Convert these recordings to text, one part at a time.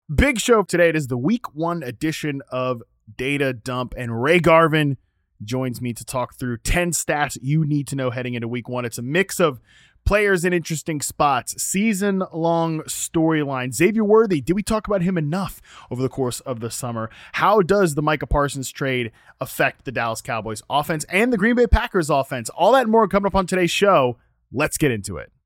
Big show today. It is the week one edition of Data Dump, and Ray Garvin joins me to talk through 10 stats you need to know heading into week one. It's a mix of players in interesting spots, season-long storyline. Xavier Worthy, did we talk about him enough over the course of the summer? How does the Micah Parsons trade affect the Dallas Cowboys offense and the Green Bay Packers offense? All that and more coming up on today's show. Let's get into it.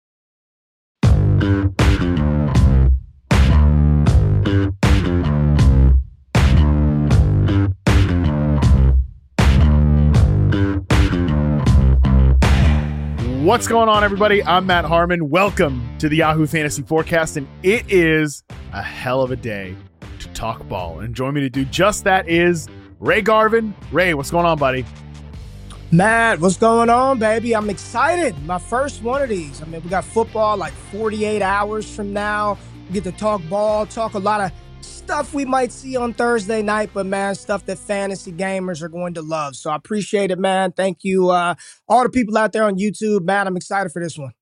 What's going on, everybody? I'm Matt Harmon. Welcome to the Yahoo Fantasy Forecast, and it is a hell of a day to talk ball. And join me to do just that is Ray Garvin. Ray, what's going on, buddy? Matt, what's going on, baby? I'm excited. My first one of these. I mean, we got football like 48 hours from now. We get to talk ball, talk a lot of stuff we might see on Thursday night, but man, stuff that fantasy gamers are going to love. So I appreciate it, man. Thank you. All the people out there on YouTube, man, I'm excited for this one.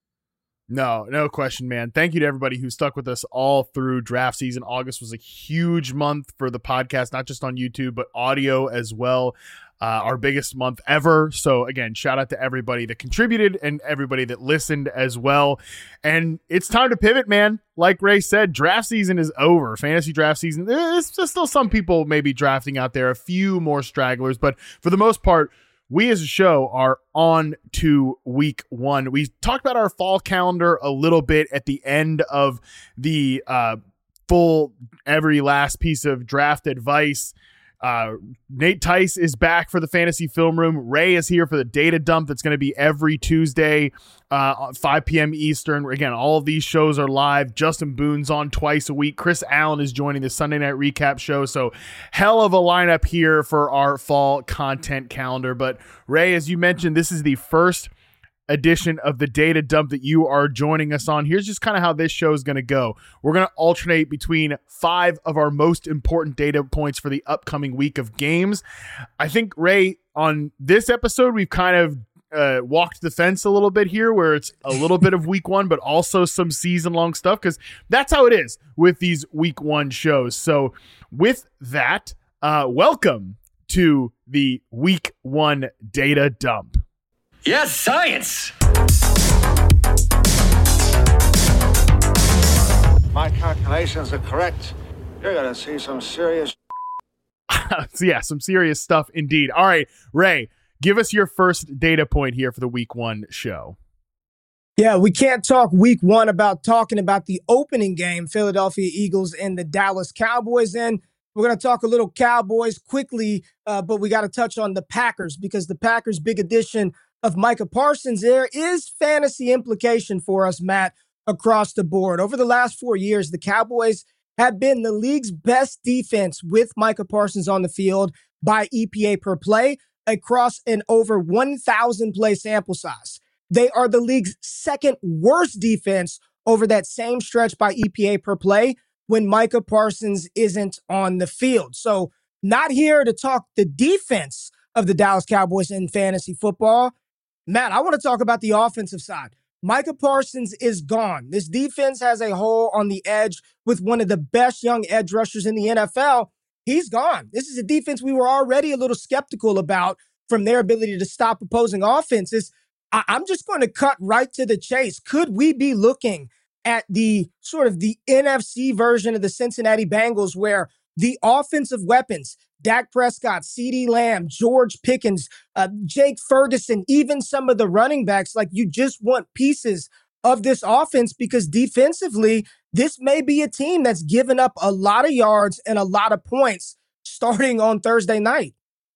No question, man. Thank you to everybody who stuck with us all through draft season. August was a huge month for the podcast, not just on YouTube, but audio as well. Our biggest month ever. So again, shout out to everybody that contributed and everybody that listened as well. And it's time to pivot, man. Like Ray said, draft season is over. Fantasy draft season. There's still some people maybe drafting out there, a few more stragglers, but for the most part, we as a show are on to week one. We talked about our fall calendar a little bit at the end of the full every last piece of draft advice. Nate Tice is back for the Fantasy Film Room. Ray is here for the Data Dump. That's going to be every Tuesday, 5 p.m. Eastern. Again, all of these shows are live. Justin Boone's on twice a week. Chris Allen is joining the Sunday Night Recap show. So hell of a lineup here for our fall content calendar. But Ray, as you mentioned, this is the first edition of the Data Dump that you are joining us on. Here's just kind of how this show is going to go. We're going to alternate between 5 of our most important data points for the upcoming week of games. I think, Ray, on this episode, we've kind of walked the fence a little bit here, where it's a little bit of week one, but also some season-long stuff, because that's how it is with these week one shows. So with that, welcome to the week one Data Dump. Yes, science! My calculations are correct. You're going to see some serious... So yeah, some serious stuff indeed. All right, Ray, give us your first data point here for the week one show. Yeah, we can't talk week one about talking about the opening game, Philadelphia Eagles and the Dallas Cowboys. And we're going to talk a little Cowboys quickly, but we got to touch on the Packers, because the Packers' big addition of Micah Parsons, there is fantasy implication for us, Matt, across the board. Over the last 4 years, the Cowboys have been the league's best defense with Micah Parsons on the field by EPA per play across an over 1,000 play sample size. They are the league's second worst defense over that same stretch by EPA per play when Micah Parsons isn't on the field. So not here to talk the defense of the Dallas Cowboys in fantasy football. Matt, I want to talk about the offensive side. Micah Parsons is gone. This defense has a hole on the edge with one of the best young edge rushers in the NFL. He's gone. This is a defense we were already a little skeptical about from their ability to stop opposing offenses. I'm just going to cut right to the chase. Could we be looking at the sort of the NFC version of the Cincinnati Bengals, where the offensive weapons, Dak Prescott, CeeDee Lamb, George Pickens, Jake Ferguson, even some of the running backs, like you just want pieces of this offense, because defensively, this may be a team that's given up a lot of yards and a lot of points starting on Thursday night.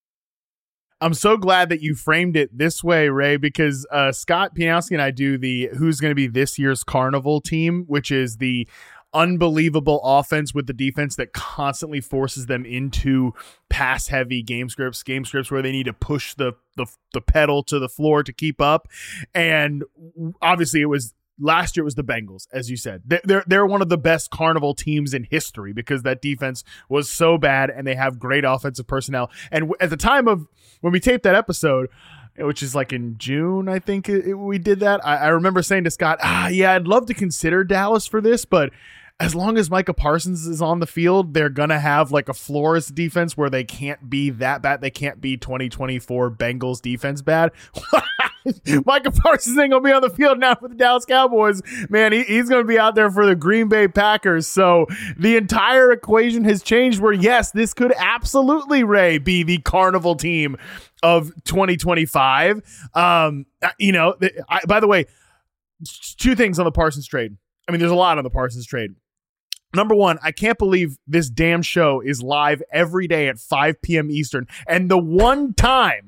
I'm so glad that you framed it this way, Ray, because Scott Pianowski and I do the who's going to be this year's Carnival team, which is the unbelievable offense with the defense that constantly forces them into pass-heavy game scripts where they need to push the pedal to the floor to keep up. And obviously last year it was the Bengals, as you said. They're one of the best Carnival teams in history because that defense was so bad and they have great offensive personnel. And at the time of when we taped that episode, which is like in June, I think we did that, I remember saying to Scott, yeah, I'd love to consider Dallas for this, but as long as Micah Parsons is on the field, they're going to have like a Flores defense where they can't be that bad. They can't be 2024 Bengals defense bad. Micah Parsons ain't going to be on the field now for the Dallas Cowboys. Man, he's going to be out there for the Green Bay Packers. So the entire equation has changed where, yes, this could absolutely, Ray, be the carnival team of 2025. By the way, two things on the Parsons trade. I mean, there's a lot on the Parsons trade. Number one, I can't believe this damn show is live every day at 5 p.m. Eastern. And the one time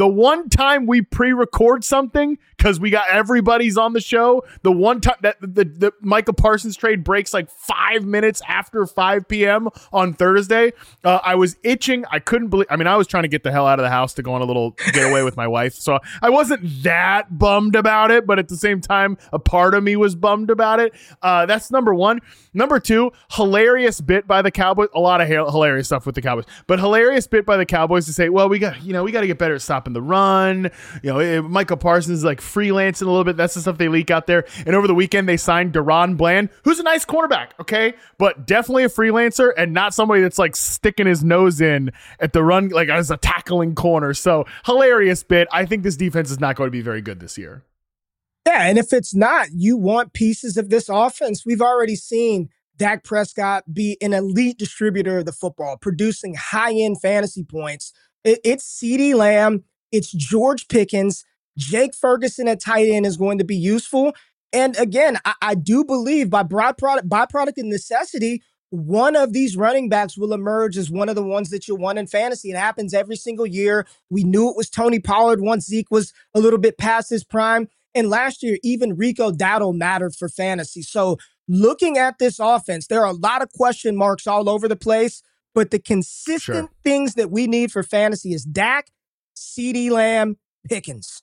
we pre-record something because we got everybody's on the show, the one time that the Micah Parsons trade breaks like 5 minutes after 5 p.m. on Thursday, I was itching. I couldn't believe. I mean, I was trying to get the hell out of the house to go on a little getaway with my wife, so I wasn't that bummed about it. But at the same time, a part of me was bummed about it. That's number one. Number two, hilarious bit by the Cowboys. A lot of hilarious stuff with the Cowboys, but hilarious bit by the Cowboys to say, well, we got to get better at stopping the run. Michael Parsons is like freelancing a little bit. That's the stuff they leak out there. And over the weekend, they signed Deron Bland, who's a nice cornerback, okay, but definitely a freelancer and not somebody that's like sticking his nose in at the run, like as a tackling corner. So hilarious bit. I think this defense is not going to be very good this year. Yeah, and if it's not, you want pieces of this offense. We've already seen Dak Prescott be an elite distributor of the football, producing high-end fantasy points. It's CeeDee Lamb. It's George Pickens. Jake Ferguson at tight end is going to be useful. And again, I do believe by byproduct of necessity, one of these running backs will emerge as one of the ones that you want in fantasy. It happens every single year. We knew it was Tony Pollard once Zeke was a little bit past his prime. And last year, even Rico Dowdle mattered for fantasy. So looking at this offense, there are a lot of question marks all over the place, but the consistent things that we need for fantasy is Dak, CeeDee Lamb, Pickens.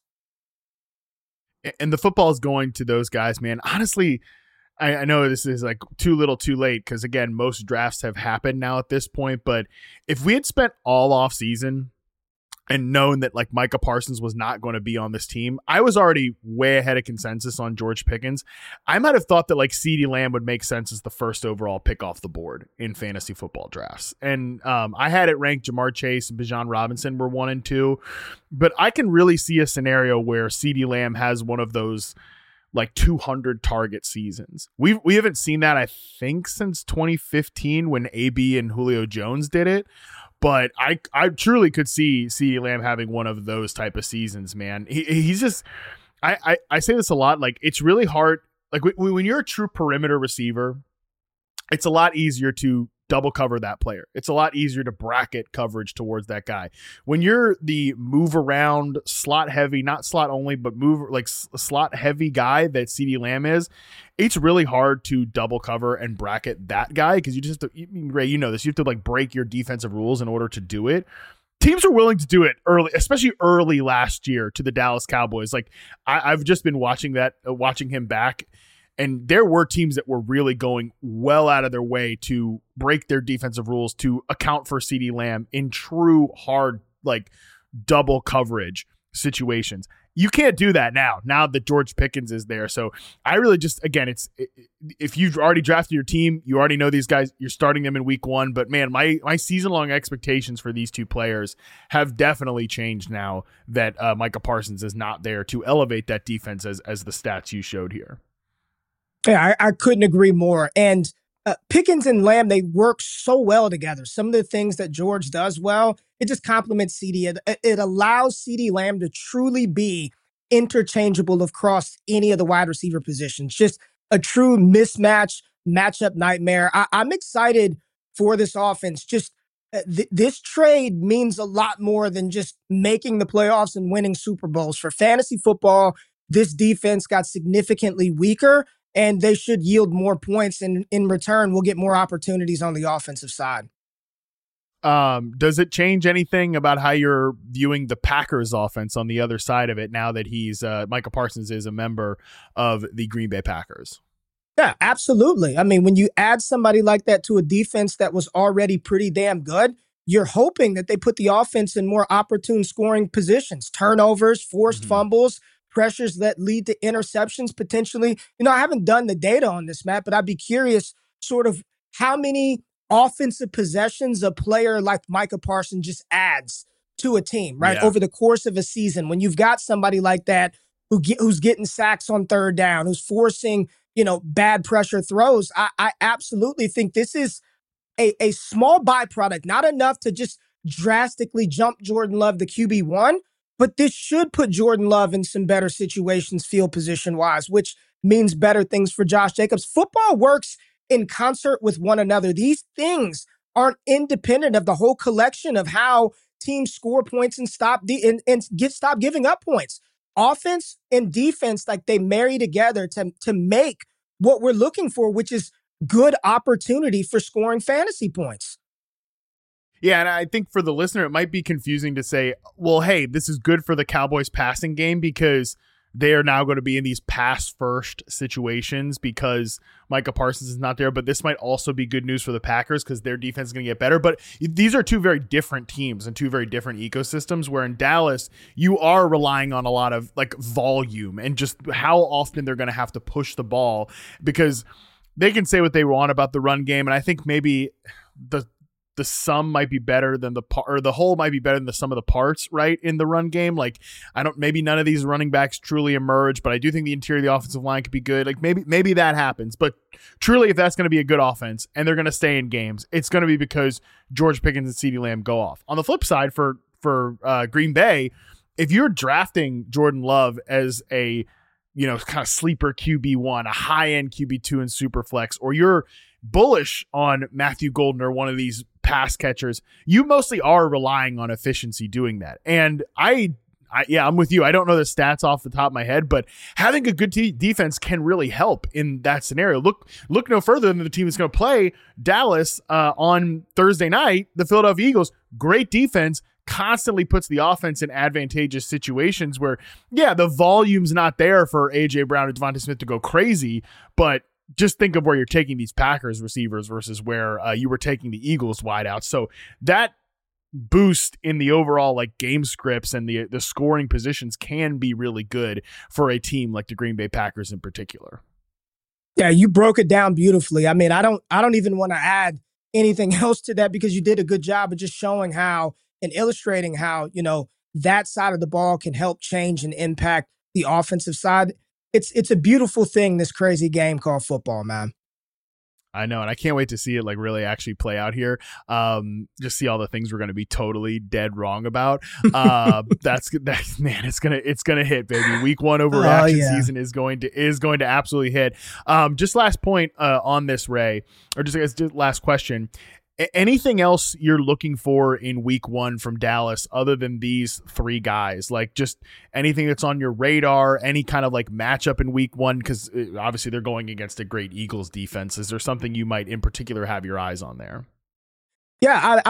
And the football is going to those guys, man. Honestly, I know this is like too little too late because, again, most drafts have happened now at this point. But if we had spent all off season and known that like Micah Parsons was not going to be on this team, I was already way ahead of consensus on George Pickens. I might have thought that like CeeDee Lamb would make sense as the first overall pick off the board in fantasy football drafts. And I had it ranked Jamar Chase and Bijan Robinson were 1 and 2, but I can really see a scenario where CeeDee Lamb has one of those like 200 target seasons. We haven't seen that, I think, since 2015 when AB and Julio Jones did it. But I truly could see CeeDee Lamb having one of those type of seasons, man. He's just, I say this a lot, like it's really hard. Like when you're a true perimeter receiver, it's a lot easier to double cover that player. It's a lot easier to bracket coverage towards that guy. When you're the move around slot heavy, not slot only, but move like slot heavy guy that CeeDee Lamb is, it's really hard to double cover and bracket that guy because you just have to, Ray, you know this, you have to like break your defensive rules in order to do it. Teams are willing to do it early, especially early last year to the Dallas Cowboys. Like I've just been watching him back. And there were teams that were really going well out of their way to break their defensive rules to account for CeeDee Lamb in true hard, like double coverage situations. You can't do that now that George Pickens is there. So I really just, again, if you've already drafted your team, you already know these guys, you're starting them in week 1. But man, my season-long expectations for these two players have definitely changed now that Micah Parsons is not there to elevate that defense as the stats you showed here. Yeah, I couldn't agree more. And Pickens and Lamb, they work so well together. Some of the things that George does well, it just complements CeeDee. It allows CeeDee Lamb to truly be interchangeable across any of the wide receiver positions. Just a true matchup nightmare. I'm excited for this offense. Just this trade means a lot more than just making the playoffs and winning Super Bowls. For fantasy football, this defense got significantly weaker, and they should yield more points. And in return, we'll get more opportunities on the offensive side. Does it change anything about how you're viewing the Packers offense on the other side of it now that Micah Parsons is a member of the Green Bay Packers? Yeah, absolutely. I mean, when you add somebody like that to a defense that was already pretty damn good, you're hoping that they put the offense in more opportune scoring positions, turnovers, forced fumbles, pressures that lead to interceptions potentially. I haven't done the data on this, Matt, but I'd be curious sort of how many offensive possessions a player like Micah Parsons just adds to a team, right? Yeah. Over the course of a season, when you've got somebody like that who's getting sacks on third down, who's forcing, bad pressure throws, I absolutely think this is a small byproduct, not enough to just drastically jump Jordan Love the QB1, but this should put Jordan Love in some better situations field position wise, which means better things for Josh Jacobs. Football works in concert with one another. These things aren't independent of the whole collection of how teams score points and stop giving up points. Offense and defense, like they marry together to make what we're looking for, which is good opportunity for scoring fantasy points. Yeah, and I think for the listener, it might be confusing to say, well, hey, this is good for the Cowboys passing game because they are now going to be in these pass-first situations because Micah Parsons is not there. But this might also be good news for the Packers because their defense is going to get better. But these are two very different teams and two very different ecosystems, where in Dallas, you are relying on a lot of like volume and just how often they're going to have to push the ball, because they can say what they want about the run game. And I think maybe the sum might be better than the whole might be better than the sum of the parts, right? In the run game. Like, maybe none of these running backs truly emerge, but I do think the interior of the offensive line could be good. Like maybe that happens, but truly, if that's going to be a good offense and they're going to stay in games, it's going to be because George Pickens and CeeDee Lamb go off. On the flip side, for Green Bay, if you're drafting Jordan Love as a, kind of sleeper QB1, a high-end QB2 in Superflex, or you're bullish on Matthew Golden or one of these pass catchers, you mostly are relying on efficiency doing that. And I'm with you. I don't know the stats off the top of my head, but having a good defense can really help in that scenario. Look no further than the team that's going to play Dallas on Thursday night, the Philadelphia Eagles. Great defense, constantly puts the offense in advantageous situations where, yeah, the volume's not there for A.J. Brown and Devontae Smith to go crazy, but just think of where you're taking these Packers receivers versus where you were taking the Eagles wide out. So that boost in the overall like game scripts and the scoring positions can be really good for a team like the Green Bay Packers in particular. Yeah, you broke it down beautifully. I mean, I don't even want to add anything else to that because you did a good job of just showing how and illustrating how, that side of the ball can help change and impact the offensive side. It's a beautiful thing, this crazy game called football, man. I know, and I can't wait to see it like really actually play out here. Just see all the things we're going to be totally dead wrong about. That's man, it's gonna hit, baby. Week 1 overreaction season is going to absolutely hit. Just last point on this, Ray, or just last question. Anything else you're looking for in week 1 from Dallas other than these 3 guys? Like just anything that's on your radar, any kind of like matchup in week 1? Because obviously they're going against a great Eagles defense. Is there something you might in particular have your eyes on there? Yeah,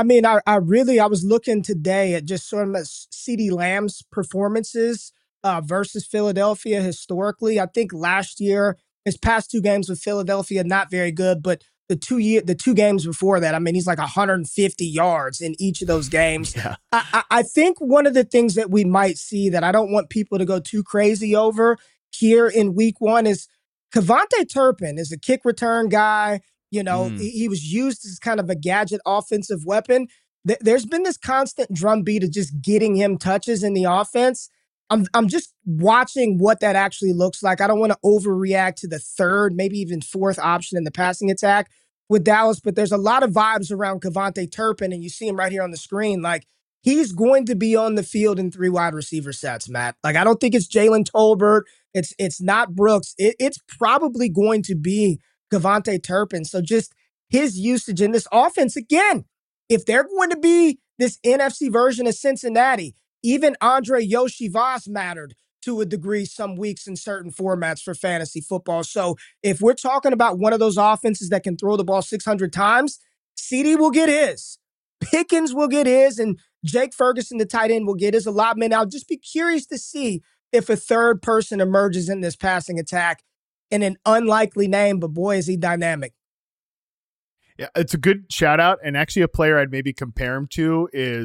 I was looking today at just sort of CeeDee Lamb's performances versus Philadelphia historically. I think last year, his past 2 games with Philadelphia, not very good, but the 2 games before that, I mean, he's like 150 yards in each of those games. Yeah. I think one of the things that we might see that I don't want people to go too crazy over here in week 1 is KaVontae Turpin is a kick return guy. He was used as kind of a gadget offensive weapon. There's been this constant drumbeat of just getting him touches in the offense. I'm just watching what that actually looks like. I don't want to overreact to the 3rd, maybe even 4th option in the passing attack with Dallas, but there's a lot of vibes around KaVontae Turpin, and you see him right here on the screen. Like, he's going to be on the field in 3 wide receiver sets, Matt. Like, I don't think it's Jalen Tolbert. It's not Brooks. It's probably going to be KaVontae Turpin. So just his usage in this offense, again, if they're going to be this NFC version of Cincinnati, even Andre Yoshivas mattered to a degree some weeks in certain formats for fantasy football. So if we're talking about one of those offenses that can throw the ball 600 times, CeeDee will get his, Pickens will get his, and Jake Ferguson, the tight end, will get his allotment. I'll just be curious to see if a 3rd person emerges in this passing attack in an unlikely name, but boy, is he dynamic. Yeah, it's a good shout out. And actually a player I'd maybe compare him to is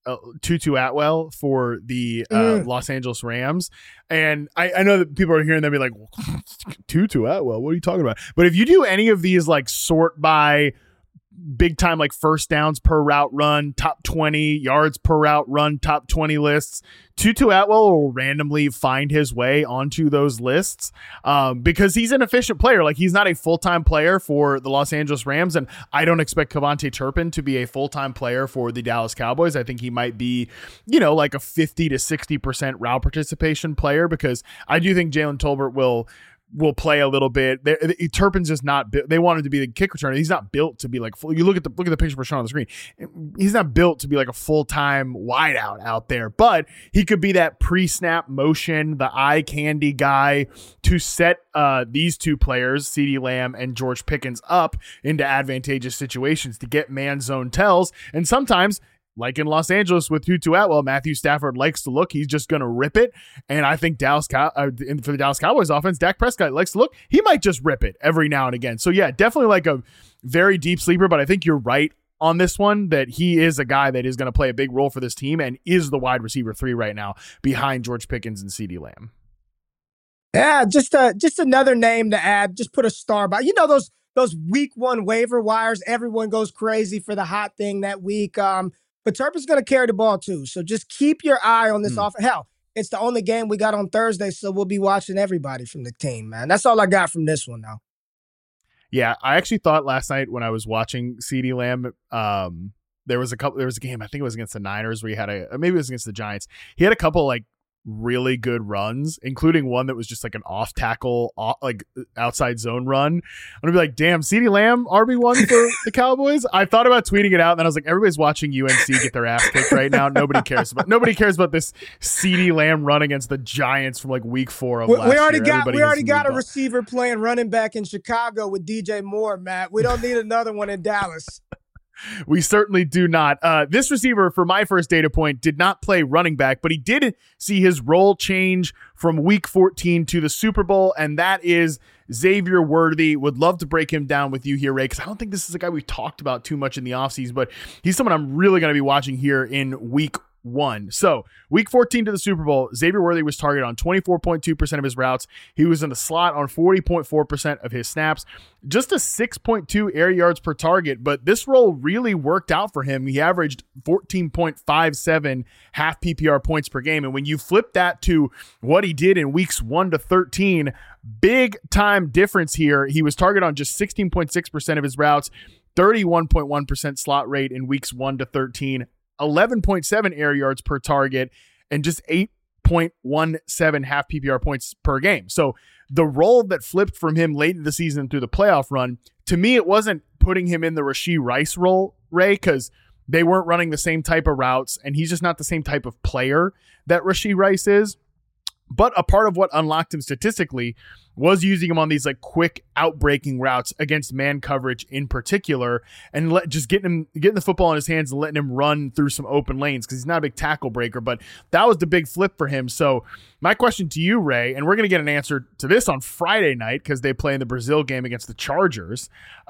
Tutu Atwell for the Los Angeles Rams. And I know that people are hearing them be like, well, Tutu Atwell, what are you talking about? But if you do any of these like sort by big time, like first downs per route run, top 20 yards per route run, top 20 lists, Tutu Atwell will randomly find his way onto those lists because he's an efficient player. Like, he's not a full-time player for the Los Angeles Rams, and I don't expect Kevontae Turpin to be a full-time player for the Dallas Cowboys. I think he might be, like a 50 to 60% route participation player, because I do think Jalen Tolbert will play a little bit. Turpin's just not built. They want him to be the kick returner. He's not built to be like full. You look at the picture for Sean on the screen. He's not built to be like a full-time wideout out there, but he could be that pre-snap motion, the eye candy guy to set these two players, CeeDee Lamb and George Pickens, up into advantageous situations to get man zone tells. And sometimes, like in Los Angeles with Tutu Atwell, Matthew Stafford likes to look. He's just going to rip it. And I think for the Dallas Cowboys offense, Dak Prescott likes to look. He might just rip it every now and again. So yeah, definitely like a very deep sleeper, but I think you're right on this one that he is a guy that is going to play a big role for this team and is the wide receiver 3 right now behind George Pickens and CeeDee Lamb. Yeah, just another name to add. Just put a star by. Those week 1 waiver wires, everyone goes crazy for the hot thing that week. But Turpin's going to carry the ball too. So just keep your eye on this offense. Hell, it's the only game we got on Thursday, so we'll be watching everybody from the team, man. That's all I got from this one, though. Yeah, I actually thought last night when I was watching CeeDee Lamb, there was a game, I think it was against the Niners, where he had maybe it was against the Giants. He had a couple like really good runs, including one that was just like an off tackle, like outside zone run. I'm gonna be like, damn, CeeDee Lamb RB1 for the Cowboys. I thought about tweeting it out, and then I was like, everybody's watching UNC get their ass kicked right now. Nobody cares about this CeeDee Lamb run against the Giants from like week 4 of last year. We already got a receiver playing running back in Chicago with DJ Moore, Matt. We don't need another one in Dallas. We certainly do not. This receiver, for my first data point, did not play running back, but he did see his role change from week 14 to the Super Bowl, and that is Xavier Worthy. Would love to break him down with you here, Ray, because I don't think this is a guy we've talked about too much in the offseason, but he's someone I'm really going to be watching here in week 1. So week 14 to the Super Bowl, Xavier Worthy was targeted on 24.2% of his routes. He was in the slot on 40.4% of his snaps, just a 6.2 air yards per target. But this role really worked out for him. He averaged 14.57 half PPR points per game. And when you flip that to what he did in weeks 1 to 13, big time difference here. He was targeted on just 16.6% of his routes, 31.1% slot rate in weeks 1 to 13, 11.7 air yards per target, and just 8.17 half PPR points per game. So the role that flipped from him late in the season through the playoff run, to me, it wasn't putting him in the Rashee Rice role, Ray, because they weren't running the same type of routes, and he's just not the same type of player that Rashee Rice is. But a part of what unlocked him statistically was using him on these like quick outbreaking routes against man coverage in particular, and just getting the football in his hands and letting him run through some open lanes, because he's not a big tackle breaker. But that was the big flip for him. So my question to you, Ray, and we're going to get an answer to this on Friday night because they play in the Brazil game against the Chargers.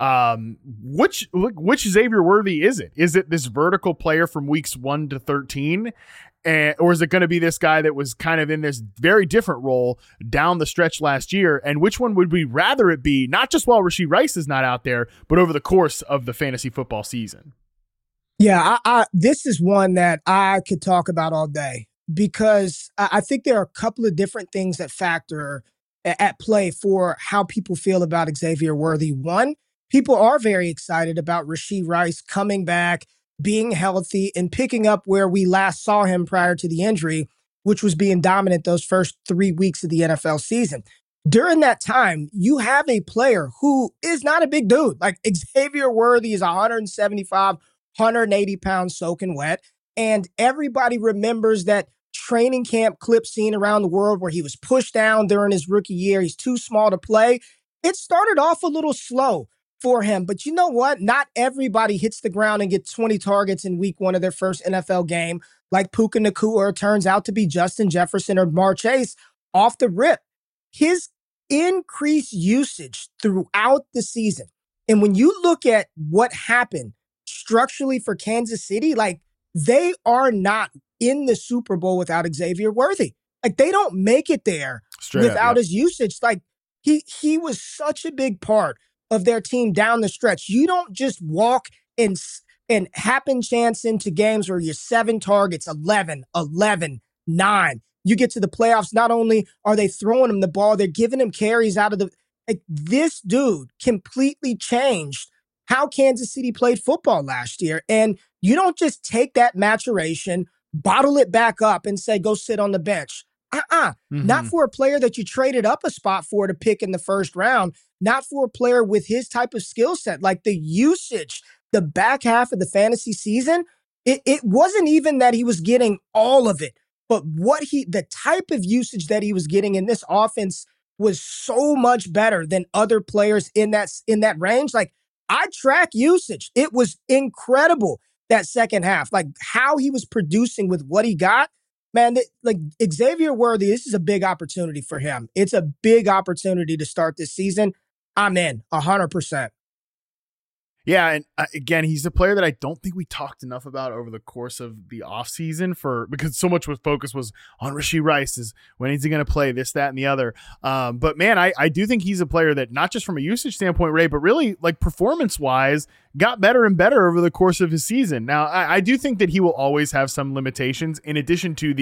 Which Xavier Worthy is it? Is it this vertical player from weeks 1 to 13? Or is it going to be this guy that was kind of in this very different role down the stretch last year? And which one would we rather it be, not just while Rashee Rice is not out there, but over the course of the fantasy football season? Yeah, this is one that I could talk about all day, because I think there are a couple of different things that factor at play for how people feel about Xavier Worthy. One, people are very excited about Rashee Rice coming back, being healthy, and picking up where we last saw him prior to the injury, which was being dominant those first 3 weeks of the NFL season. During that time, you have a player who is not a big dude. Like Xavier Worthy is 175, 180 pounds soaking wet. And everybody remembers that training camp clip seen around the world where he was pushed down during his rookie year. He's too small to play. It started off a little slow for him. But you know what? Not everybody hits the ground and gets 20 targets in week 1 of their first NFL game, like Puka Nacua, or turns out to be Justin Jefferson or Jamar Chase off the rip. His increased usage throughout the season. And when you look at what happened structurally for Kansas City, like they are not in the Super Bowl without Xavier Worthy. Like, they don't make it there without his usage. Like, he was such a big part of their team down the stretch. You don't just walk and happen chance into games where you're 7 targets, 11, 9. You get to the playoffs, not only are they throwing him the ball, they're giving him carries out of the, like, this dude completely changed how Kansas City played football last year. And you don't just take that maturation, bottle it back up and say, go sit on the bench. Not for a player that you traded up a spot for to pick in the first round, not for a player with his type of skill set. Like, the usage, the back half of the fantasy season, it wasn't even that he was getting all of it, but the type of usage that he was getting in this offense was so much better than other players in that range. Like, I track usage. It was incredible that second half, like how he was producing with what he got. Man, like, Xavier Worthy, this is a big opportunity for him. It's a big opportunity to start this season. I'm in 100%. Yeah, and again, he's a player that I don't think we talked enough about over the course of the offseason because so much focus was on Rashee Rice, is when is he going to play, this, that, and the other. But man, I do think he's a player that, not just from a usage standpoint, Ray, but really, like, performance-wise, got better and better over the course of his season. Now, I do think that he will always have some limitations. In addition to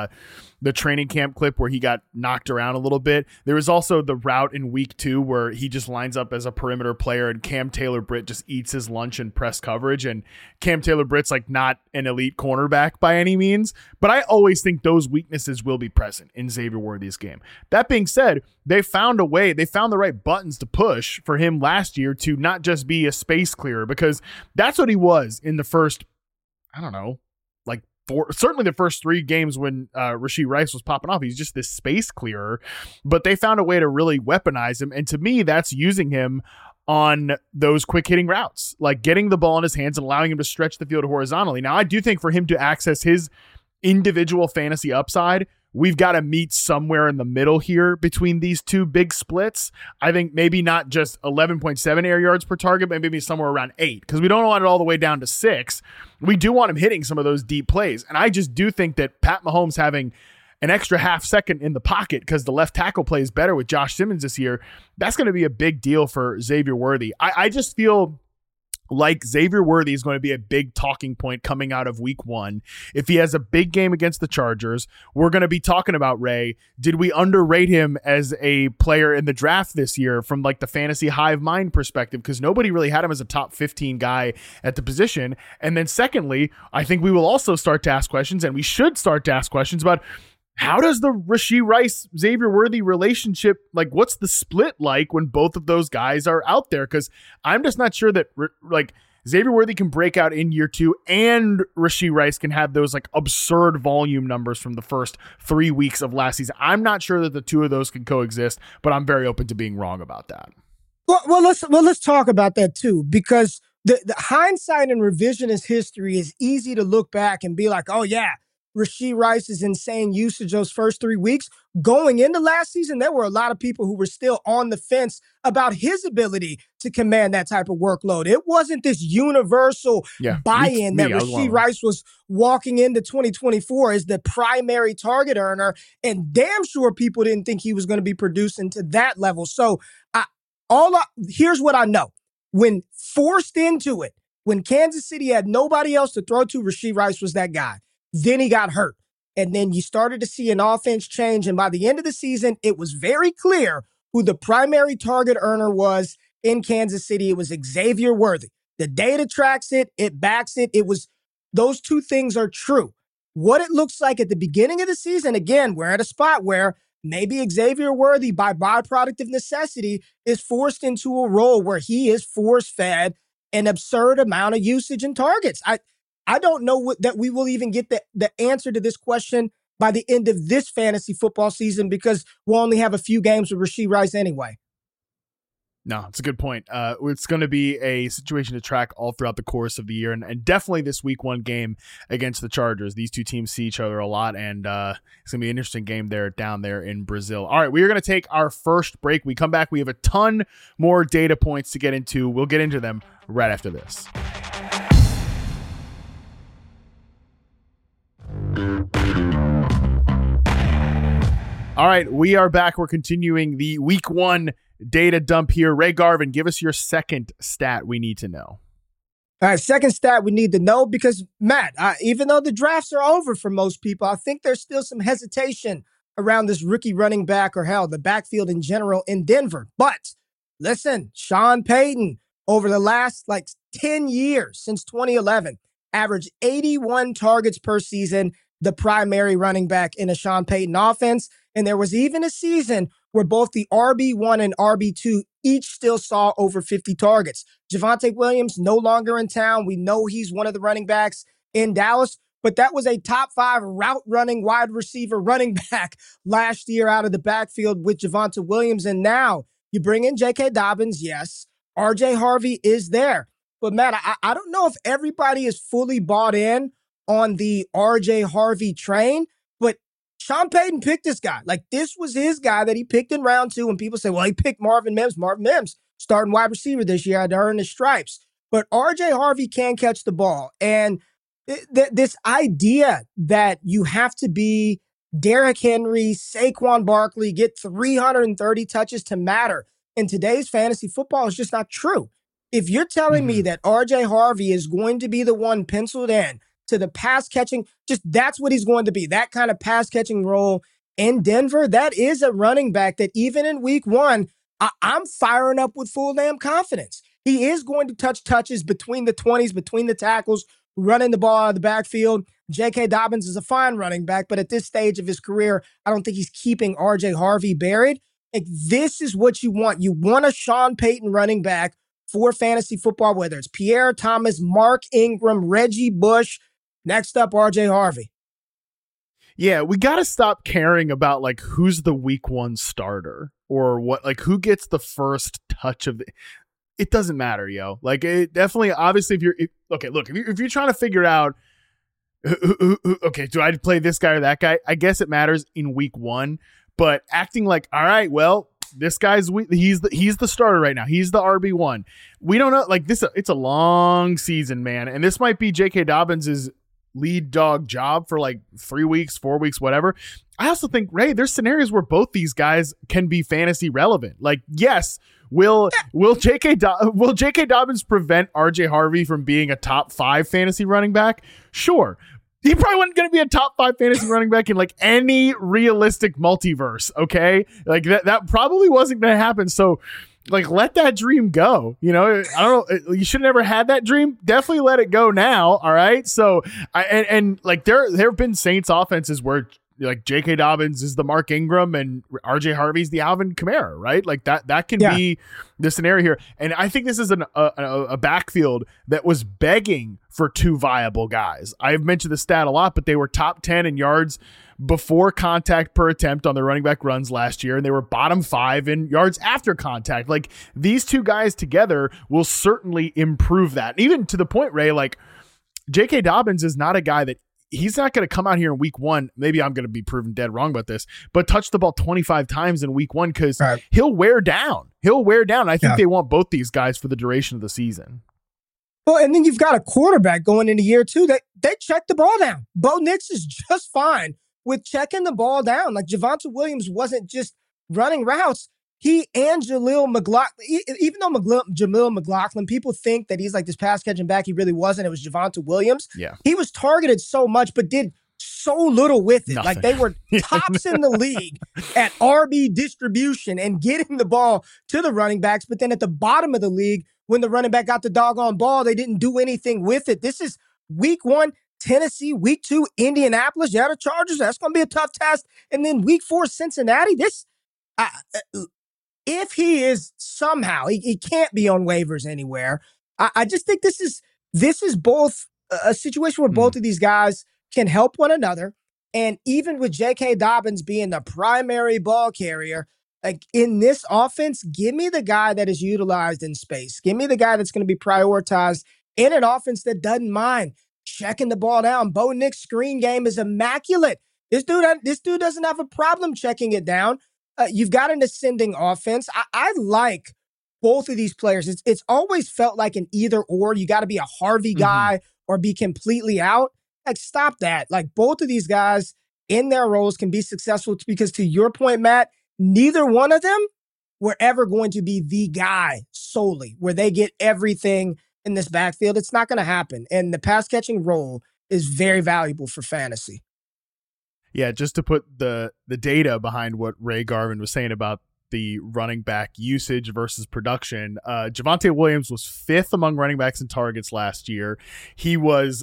the training camp clip where he got knocked around a little bit, there was also the route in week 2 where he just lines up as a perimeter player and Cam Taylor-Britt just eats his lunch in press coverage. And Cam Taylor-Britt's like not an elite cornerback by any means, but I always think those weaknesses will be present in Xavier Worthy's game. That being said, they found the right buttons to push for him last year to not just be a space clearer, because that's what he was in the first, I don't know, like certainly the first 3 games when Rashee Rice was popping off. He's just this space clearer, but they found a way to really weaponize him. And to me, that's using him on those quick hitting routes, like getting the ball in his hands and allowing him to stretch the field horizontally. Now, I do think for him to access his individual fantasy upside, we've got to meet somewhere in the middle here between these two big splits. I think maybe not just 11.7 air yards per target, but maybe somewhere around 8, because we don't want it all the way down to 6. We do want him hitting some of those deep plays. And I just do think that Pat Mahomes having an extra half second in the pocket because the left tackle plays better with Josh Simmons this year, that's going to be a big deal for Xavier Worthy. I just feel like Xavier Worthy is going to be a big talking point coming out of week 1. If he has a big game against the Chargers, we're going to be talking about, Ray, did we underrate him as a player in the draft this year from like the fantasy hive mind perspective? Because nobody really had him as a top 15 guy at the position. And then secondly, I think we will also start to ask questions, and we should start to ask questions about, how does the Rashee Rice, Xavier Worthy relationship, like, what's the split like when both of those guys are out there? Because I'm just not sure that, like, Xavier Worthy can break out in year 2 and Rashee Rice can have those like absurd volume numbers from the first 3 weeks of last season. I'm not sure that the two of those can coexist, but I'm very open to being wrong about that. Well, let's talk about that too, because the hindsight and revisionist history is easy to look back and be like, oh yeah, Rashee Rice's insane usage those first 3 weeks. Going into last season, there were a lot of people who were still on the fence about his ability to command that type of workload. It wasn't this universal buy-in that Rashee Rice was walking into 2024 as the primary target earner, and damn sure people didn't think he was going to be producing to that level. So here's what I know. When forced into it, when Kansas City had nobody else to throw to, Rashee Rice was that guy. Then he got hurt. And then you started to see an offense change. And by the end of the season, it was very clear who the primary target earner was in Kansas City. It was Xavier Worthy. The data tracks it. It backs it. It was, those two things are true. What it looks like at the beginning of the season, again, we're at a spot where maybe Xavier Worthy, by byproduct of necessity, is forced into a role where he is force-fed an absurd amount of usage and targets. I don't know that we will even get the answer to this question by the end of this fantasy football season, because we'll only have a few games with Rashee Rice anyway. No, it's a good point. It's going to be a situation to track all throughout the course of the year, and definitely this week 1 game against the Chargers. These two teams see each other a lot, and it's going to be an interesting game down there in Brazil. All right, we are going to take our first break. We come back. We have a ton more data points to get into. We'll get into them right after this. All right, we are back. We're continuing the week 1 data dump here. Ray Garvin, give us your second stat we need to know. All right, second stat we need to know because, Matt, even though the drafts are over for most people, I think there's still some hesitation around this rookie running back or hell, the backfield in general in Denver. But listen, Sean Payton, over the last 10 years since 2011, averaged 81 targets per season, the primary running back in a Sean Payton offense. And there was even a season where both the RB1 and RB2 each still saw over 50 targets. Javonte Williams no longer in town. We know he's one of the running backs in Dallas, but that was a top 5 route running wide receiver running back last year out of the backfield with Javonte Williams. And now you bring in J.K. Dobbins. Yes, R.J. Harvey is there. But Matt, I don't know if everybody is fully bought in on the R.J. Harvey train, but Sean Payton picked this guy. This was his guy that he picked in round 2. And people say, well, he picked Marvin Mims. Marvin Mims, starting wide receiver this year, had to earn his stripes. But R.J. Harvey can catch the ball. And this idea that you have to be Derrick Henry, Saquon Barkley, get 330 touches to matter in today's fantasy football is just not true. If you're telling me that R.J. Harvey is going to be the one penciled in to the pass catching, just that's what he's going to be, that kind of pass catching role in Denver, that is a running back that even in week 1, I'm firing up with full damn confidence. He is going to touch touches between the 20s, between the tackles, running the ball out of the backfield. J.K. Dobbins is a fine running back, but at this stage of his career, I don't think he's keeping R.J. Harvey buried. This is what you want. You want a Sean Payton running back for fantasy football, whether it's Pierre Thomas, Mark Ingram, Reggie Bush. Next up, R.J. Harvey. Yeah, we got to stop caring about who's the week 1 starter or what, who gets the first touch of it doesn't matter, yo. It definitely, obviously, if you're trying to figure out, okay, do I play this guy or that guy? I guess it matters in week 1, but acting all right, well, this guy's he's the starter right now. He's the RB1. We don't know, it's a long season, man, and this might be J.K. Dobbins' lead dog job for 3 weeks, 4 weeks, whatever. I also think, Ray, there's scenarios where both these guys can be fantasy relevant. Yes, will J.K. Dobbins prevent R.J. Harvey from being a top 5 fantasy running back? Sure. He probably wasn't going to be a top 5 fantasy running back in any realistic multiverse. Okay. That probably wasn't going to happen. So let that dream go. I don't know. You should have never had that dream. Definitely let it go now. All right. So there have been Saints offenses where J.K. Dobbins is the Mark Ingram and R.J. Harvey's the Alvin Kamara, right? That can be the scenario here. And I think this is a backfield that was begging for 2 viable guys. I've mentioned the stat a lot, but they were top 10 in yards before contact per attempt on their running back runs last year, and they were bottom 5 in yards after contact. These 2 guys together will certainly improve that. And even to the point, Ray, J.K. Dobbins is not a guy that he's not going to come out here in week 1. Maybe I'm going to be proven dead wrong about this, but touch the ball 25 times in week 1 because he'll wear down. I think they want both these guys for the duration of the season. Well, and then you've got a quarterback going into year 2 that they check the ball down. Bo Nix is just fine with checking the ball down. Javonte Williams wasn't just running routes. He and Jaleel McLaughlin, even though Jaleel McLaughlin, people think that he's this pass catching back, he really wasn't. It was Javonte Williams. Yeah. He was targeted so much, but did so little with it. Nothing. They were tops in the league at RB distribution and getting the ball to the running backs. But then at the bottom of the league, when the running back got the doggone ball, they didn't do anything with it. This is week 1, Tennessee, week 2, Indianapolis. Yeah, the Chargers. That's going to be a tough test. And then week 4, Cincinnati. If he is somehow, he can't be on waivers anywhere. I just think this is both a situation where both of these guys can help one another. And even with J.K. Dobbins being the primary ball carrier, in this offense, give me the guy that is utilized in space. Give me the guy that's going to be prioritized in an offense that doesn't mind checking the ball down. Bo Nix's screen game is immaculate. This dude doesn't have a problem checking it down. You've got an ascending offense. I like both of these players. It's always felt like an either or. You got to be a Harvey guy or be completely out. Stop that. Both of these guys in their roles can be successful because, to your point, Matt, neither one of them were ever going to be the guy solely where they get everything in this backfield. It's not going to happen. And the pass catching role is very valuable for fantasy. Yeah, just to put the data behind what Ray Garvin was saying about the running back usage versus production, Javonte Williams was 5th among running backs in targets last year. He was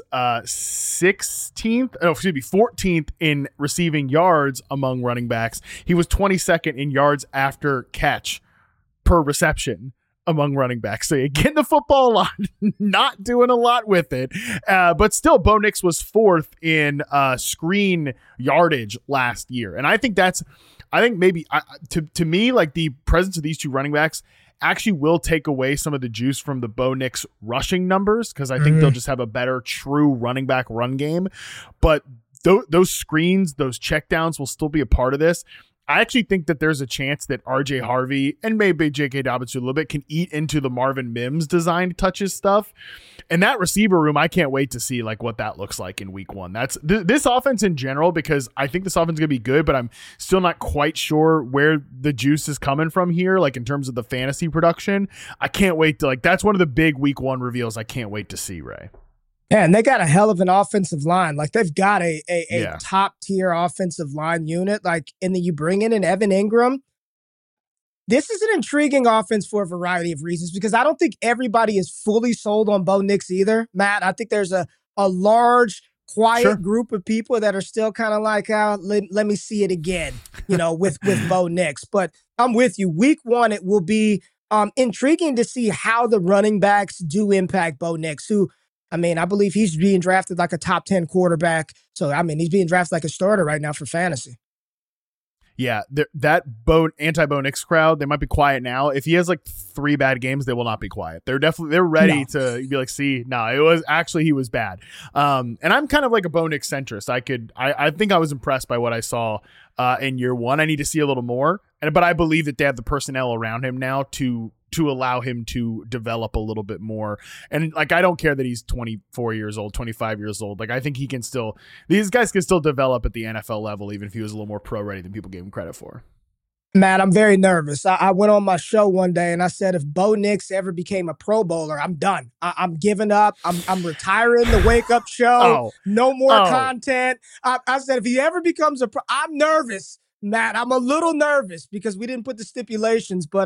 14th in receiving yards among running backs. He was 22nd in yards after catch per reception among running backs. So you're getting the football a lot, not doing a lot with it. But still, Bo Nix was 4th in screen yardage last year. And I think maybe to me, like, the presence of these two running backs actually will take away some of the juice from the Bo Nix rushing numbers, because I think they'll just have a better true running back run game. But those screens, those checkdowns will still be a part of this. I actually think that there's a chance that RJ Harvey and maybe J.K. Dobbins a little bit can eat into the Marvin Mims designed touches stuff. And that receiver room, I can't wait to see like what that looks like in week 1. That's this offense in general, because I think this offense is going to be good, but I'm still not quite sure where the juice is coming from here, like in terms of the fantasy production. I can't wait to, like, that's one of the big week 1 reveals I can't wait to see, Ray. Yeah, and they got a hell of an offensive line. Like, they've got a top tier offensive line unit. Like, and then you bring in an Evan Ingram. This is an intriguing offense for a variety of reasons, because I don't think everybody is fully sold on Bo Nix either, Matt. I think there's a large, quiet group of people that are still kind of like, let me see it again, with Bo Nix. But I'm with you. Week 1, it will be intriguing to see how the running backs do impact Bo Nix, who, I believe he's being drafted like a top 10 quarterback. So, he's being drafted like a starter right now for fantasy. Yeah, that anti-Bo Nix crowd, they might be quiet now. If he has like 3 bad games, they will not be quiet. They're ready to be like, see, no, he was bad. And I'm kind of like a Bo Nix centrist. I think I was impressed by what I saw in year 1. I need to see a little more, but I believe that they have the personnel around him now to allow him to develop a little bit more. And like, I don't care that he's 24 years old, 25 years old. Like, I think these guys can still develop at the NFL level, even if he was a little more pro ready than people gave him credit for. Matt, I'm very nervous. I went on my show one day and I said, if Bo Nix ever became a Pro Bowler, I'm done. I'm giving up. I'm retiring the Wake Up Show. No more content. I said, if he ever becomes I'm nervous, Matt. I'm a little nervous because we didn't put the stipulations, but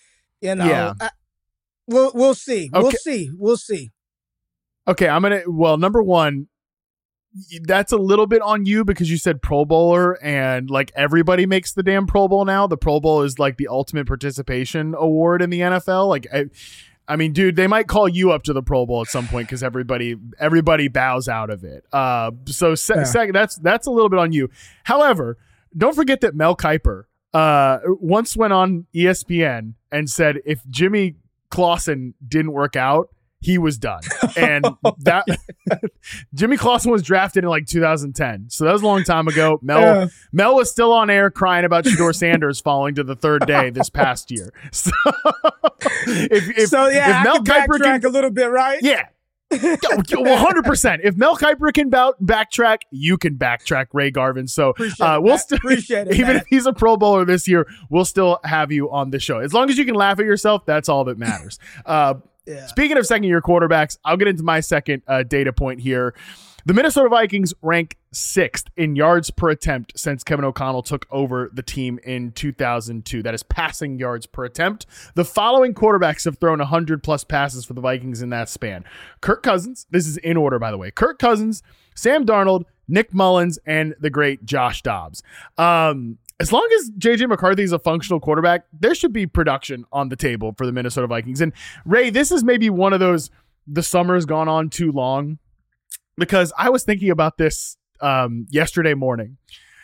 we'll see. Okay. We'll see. Okay, number 1, that's a little bit on you because you said Pro Bowler, and like, everybody makes the damn Pro Bowl now. The Pro Bowl is like the ultimate participation award in the NFL. Like, I mean, dude, they might call you up to the Pro Bowl at some point because everybody bows out of it. Second, that's a little bit on you. However, don't forget that Mel Kiper once went on ESPN and said if Jimmy Clausen didn't work out, he was done. And that Jimmy Clausen was drafted in like 2010. So that was a long time ago. Mel was still on air crying about Shedeur Sanders falling to the 3rd day this past year. So if Mel Kiper can a little bit, right? Yeah. 100%. If Mel Kiper can backtrack, you can backtrack, Ray Garvin. So appreciate it, even if he's a Pro Bowler this year, we'll still have you on the show. As long as you can laugh at yourself, that's all that matters. Speaking of second-year quarterbacks, I'll get into my second data point here. The Minnesota Vikings rank 6th in yards per attempt since Kevin O'Connell took over the team in 2002. That is passing yards per attempt. The following quarterbacks have thrown 100-plus passes for the Vikings in that span. Kirk Cousins, this is in order, by the way. Kirk Cousins, Sam Darnold, Nick Mullins, and the great Josh Dobbs. As long as J.J. McCarthy is a functional quarterback, there should be production on the table for the Minnesota Vikings. And Ray, this is maybe one of those, the summer's gone on too long, because I was thinking about this yesterday morning.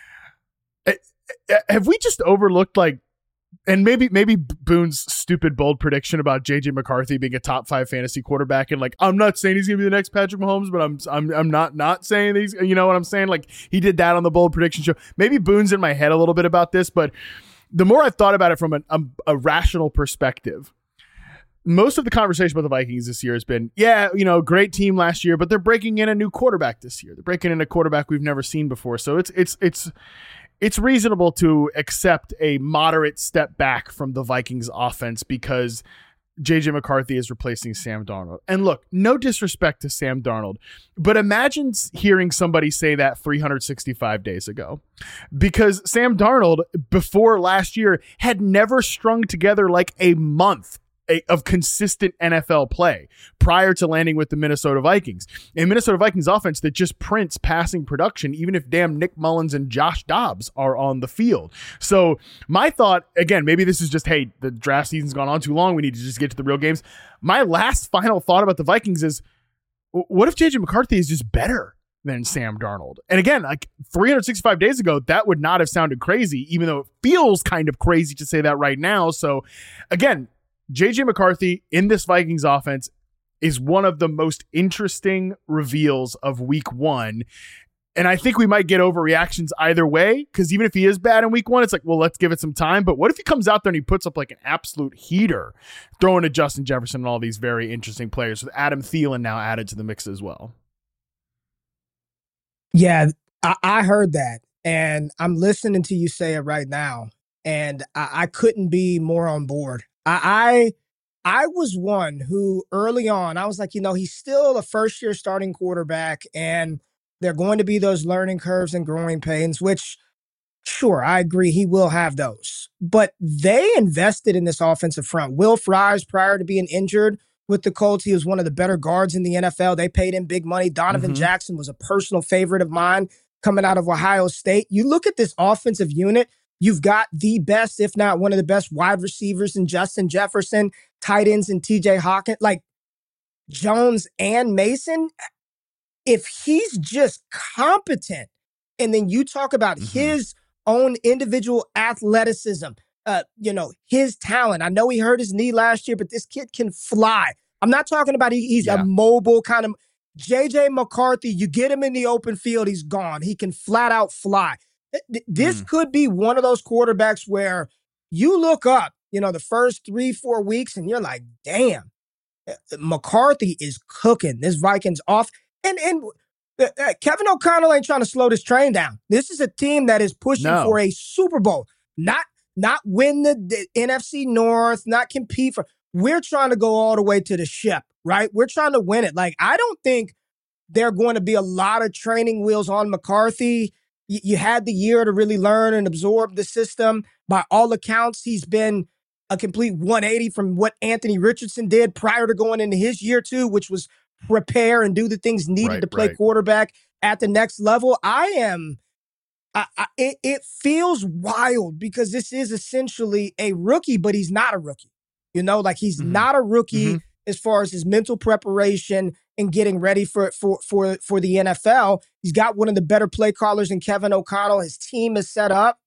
Have we just overlooked, like, and maybe Boone's stupid bold prediction about J.J. McCarthy being a top 5 fantasy quarterback, and like, I'm not saying he's gonna be the next Patrick Mahomes, but I'm not saying he's, you know what I'm saying? Like, he did that on the bold prediction show. Maybe Boone's in my head a little bit about this, but the more I've thought about it from a rational perspective, most of the conversation about the Vikings this year has been, yeah, great team last year, but they're breaking in a new quarterback this year. They're breaking in a quarterback we've never seen before. So it's reasonable to accept a moderate step back from the Vikings offense because JJ McCarthy is replacing Sam Darnold. And look, no disrespect to Sam Darnold, but imagine hearing somebody say that 365 days ago, because Sam Darnold before last year had never strung together like a month of consistent NFL play prior to landing with the Minnesota Vikings. A Minnesota Vikings offense that just prints passing production, even if damn Nick Mullins and Josh Dobbs are on the field. So my thought, again, maybe this is just, hey, the draft season's gone on too long. We need to just get to the real games. My last final thought about the Vikings is, what if JJ McCarthy is just better than Sam Darnold? And again, like 365 days ago, that would not have sounded crazy, even though it feels kind of crazy to say that right now. So again, JJ McCarthy in this Vikings offense is one of the most interesting reveals of week one. And I think we might get overreactions either way, because even if he is bad in week one, it's like, well, let's give it some time. But what if he comes out there and he puts up like an absolute heater, throwing to Justin Jefferson and all these very interesting players, with Adam Thielen now added to the mix as well? Yeah, I heard that. And I'm listening to you say it right now. And I couldn't be more on board. I was one who early on, I was like, he's still a first-year starting quarterback, and there are going to be those learning curves and growing pains, which, sure, I agree, he will have those. But they invested in this offensive front. Will Fries, prior to being injured with the Colts, he was one of the better guards in the NFL. They paid him big money. Donovan Jackson was a personal favorite of mine coming out of Ohio State. You look at this offensive unit, you've got the best, if not one of the best, wide receivers in Justin Jefferson, tight ends in TJ Hawkins, like Jones and Mason. If he's just competent, and then you talk about his own individual athleticism, his talent. I know he hurt his knee last year, but this kid can fly. I'm not talking about he's a mobile kind of JJ McCarthy. You get him in the open field, he's gone. He can flat out fly. This could be one of those quarterbacks where you look up, the first 3-4 weeks and you're like, damn, McCarthy is cooking this Vikings off. And Kevin O'Connell ain't trying to slow this train down. This is a team that is pushing for a Super Bowl, not win the NFC North, not compete for. We're trying to go all the way to the ship, right? We're trying to win it. Like, I don't think there are going to be a lot of training wheels on McCarthy. You had the year to really learn and absorb the system. By all accounts, he's been a complete 180 from what Anthony Richardson did prior to going into his year two, which was prepare and do the things needed to play quarterback at the next level. It feels wild because this is essentially a rookie, but he's not a rookie. He's not a rookie as far as his mental preparation and getting ready for the NFL. He's got one of the better play callers in Kevin O'Connell. His team is set up.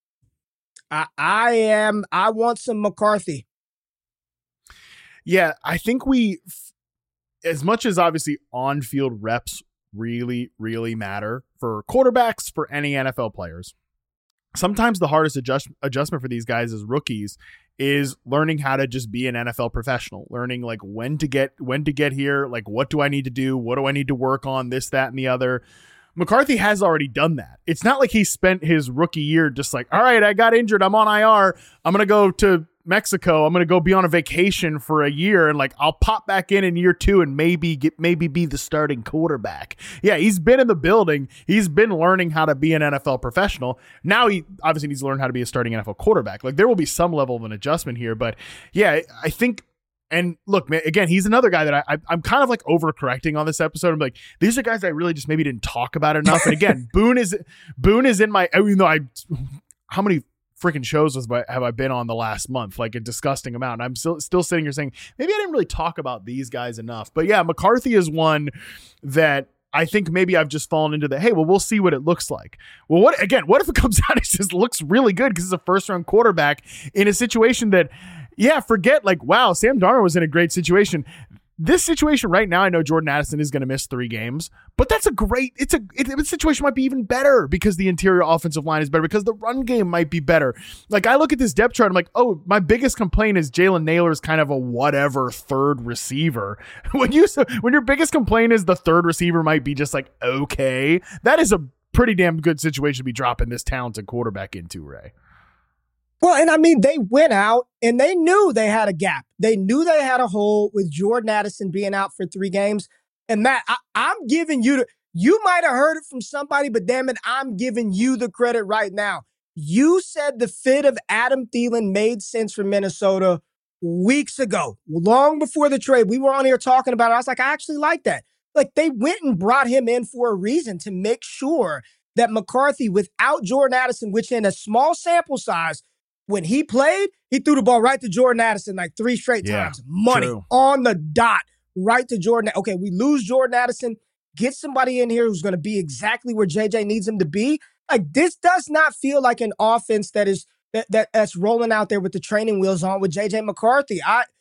I want some McCarthy. Yeah, I think as much as obviously on-field reps really, really matter for quarterbacks, for any NFL players, sometimes the hardest adjustment for these guys as rookies is learning how to just be an NFL professional, learning like when to get here, like what do I need to do, what do I need to work on, this, that, and the other. McCarthy has already done that. It's not like he spent his rookie year just like, all right, I got injured, I'm on IR, I'm going to go to Mexico, I'm going to go be on a vacation for a year, and like I'll pop back in year two and maybe be the starting quarterback. Yeah, he's been in the building. He's been learning how to be an NFL professional. Now he obviously needs to learn how to be a starting NFL quarterback. Like there will be some level of an adjustment here, but yeah, I think. And look, man, again, he's another guy that I'm kind of like overcorrecting on this episode. I'm like, these are guys I really just maybe didn't talk about enough. And again, Boone is in my, even though how many freaking shows have I been on the last month? Like a disgusting amount. And I'm still sitting here saying, maybe I didn't really talk about these guys enough. But yeah, McCarthy is one that I think maybe I've just fallen into the, hey, well, we'll see what it looks like. Well, what if it comes out, it just looks really good because it's a first round quarterback in a situation that, yeah, forget like, wow, Sam Darnold was in a great situation. this situation right now, I know Jordan Addison is going to miss 3 games, but that's the situation might be even better because the interior offensive line is better, because the run game might be better. Like, I look at this depth chart, I'm like, oh, my biggest complaint is Jalen Nailor is kind of a whatever third receiver. When your biggest complaint is the third receiver might be just like, okay, that is a pretty damn good situation to be dropping this talented quarterback into, Ray. Well, and I mean, they went out and they knew they had a gap. They knew they had a hole with Jordan Addison being out for 3 games. And Matt, I'm giving you might have heard it from somebody, but damn it, I'm giving you the credit right now. You said the fit of Adam Thielen made sense for Minnesota weeks ago, long before the trade. We were on here talking about it. I was like, I actually like that. Like, they went and brought him in for a reason, to make sure that McCarthy, without Jordan Addison, which in a small sample size, when he played, he threw the ball right to Jordan Addison like 3 straight times. Money true. On the dot, right to Jordan. Okay, we lose Jordan Addison. Get somebody in here who's going to be exactly where JJ needs him to be. Like, this does not feel like an offense that's rolling out there with the training wheels on with JJ McCarthy.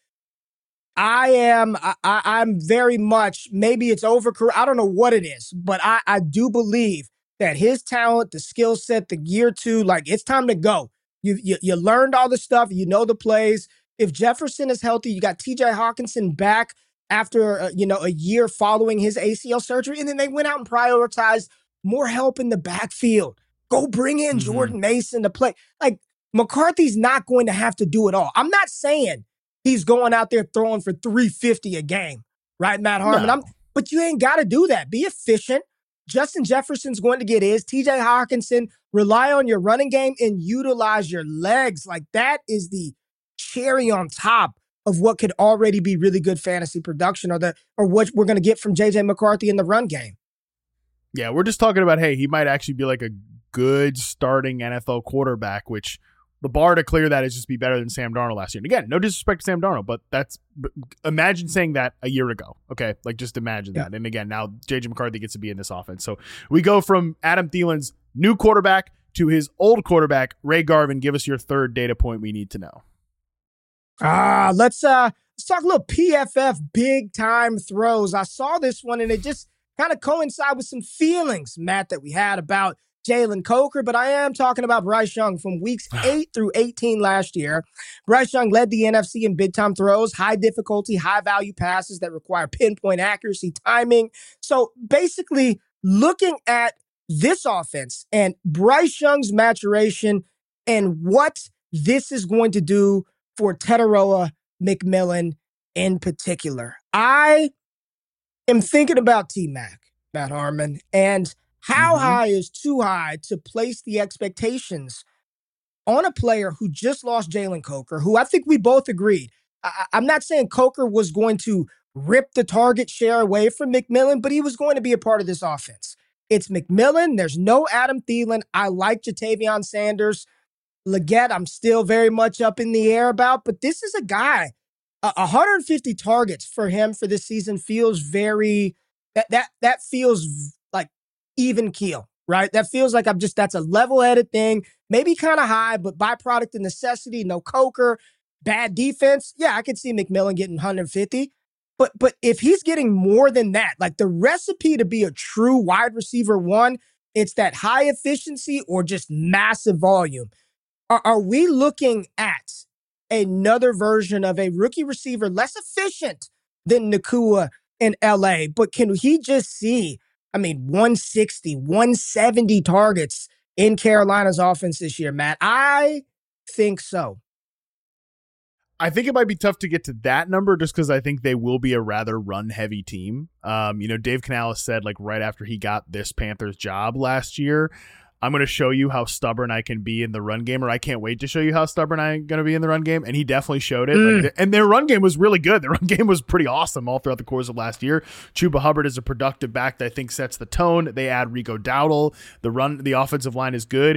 I'm very much, maybe it's over. I don't know what it is, but I do believe that his talent, the skill set, the year 2, like, it's time to go. You learned all the stuff. You know the plays. If Jefferson is healthy, you got T.J. Hawkinson back after a year following his ACL surgery, and then they went out and prioritized more help in the backfield. Go bring in Jordan Mason to play. Like, McCarthy's not going to have to do it all. I'm not saying he's going out there throwing for 350 a game, right, Matt Harmon? No. But you ain't got to do that. Be efficient. Justin Jefferson's going to get his. T.J. Hawkinson, rely on your running game and utilize your legs. Like, that is the cherry on top of what could already be really good fantasy production, or what we're going to get from J.J. McCarthy in the run game. Yeah, we're just talking about, hey, he might actually be like a good starting NFL quarterback, which the bar to clear that is just be better than Sam Darnold last year. And again, no disrespect to Sam Darnold, but imagine saying that a year ago. Okay, like, just imagine that. And again, now J.J. McCarthy gets to be in this offense. So we go from Adam Thielen's new quarterback to his old quarterback, Ray Garvin. Give us your third data point we need to know. Let's talk a little PFF big time throws. I saw this one and it just kind of coincide with some feelings, Matt, that we had about Jalen Coker, but I am talking about Bryce Young from weeks 8 through 18 last year. Bryce Young led the NFC in big-time throws, high difficulty, high-value passes that require pinpoint accuracy, timing. So basically, looking at this offense and Bryce Young's maturation and what this is going to do for Tetairoa McMillan in particular. I am thinking about T-Mac, Matt Harmon, and how high is too high to place the expectations on a player who just lost Jalen Coker, who I think we both agreed. I'm not saying Coker was going to rip the target share away from McMillan, but he was going to be a part of this offense. It's McMillan. There's no Adam Thielen. I like Jatavion Sanders. Leggett, I'm still very much up in the air about, but this is a guy, 150 targets for him for this season feels very, that feels like even keel, right? That feels like that's a level-headed thing, maybe kind of high, but byproduct of necessity, no Coker, bad defense. Yeah, I could see McMillan getting 150. But if he's getting more than that, like the recipe to be a true wide receiver 1, it's that high efficiency or just massive volume. Are we looking at another version of a rookie receiver less efficient than Nacua in LA? But can he just see, 160, 170 targets in Carolina's offense this year, Matt? I think so. I think it might be tough to get to that number just because I think they will be a rather run-heavy team. Dave Canales said, like, right after he got this Panthers job last year, I'm going to show you how stubborn I can be in the run game, or I can't wait to show you how stubborn I'm going to be in the run game. And he definitely showed it. And their run game was really good. Their run game was pretty awesome all throughout the course of last year. Chuba Hubbard is a productive back that I think sets the tone. They add Rico Dowdle. The offensive line is good.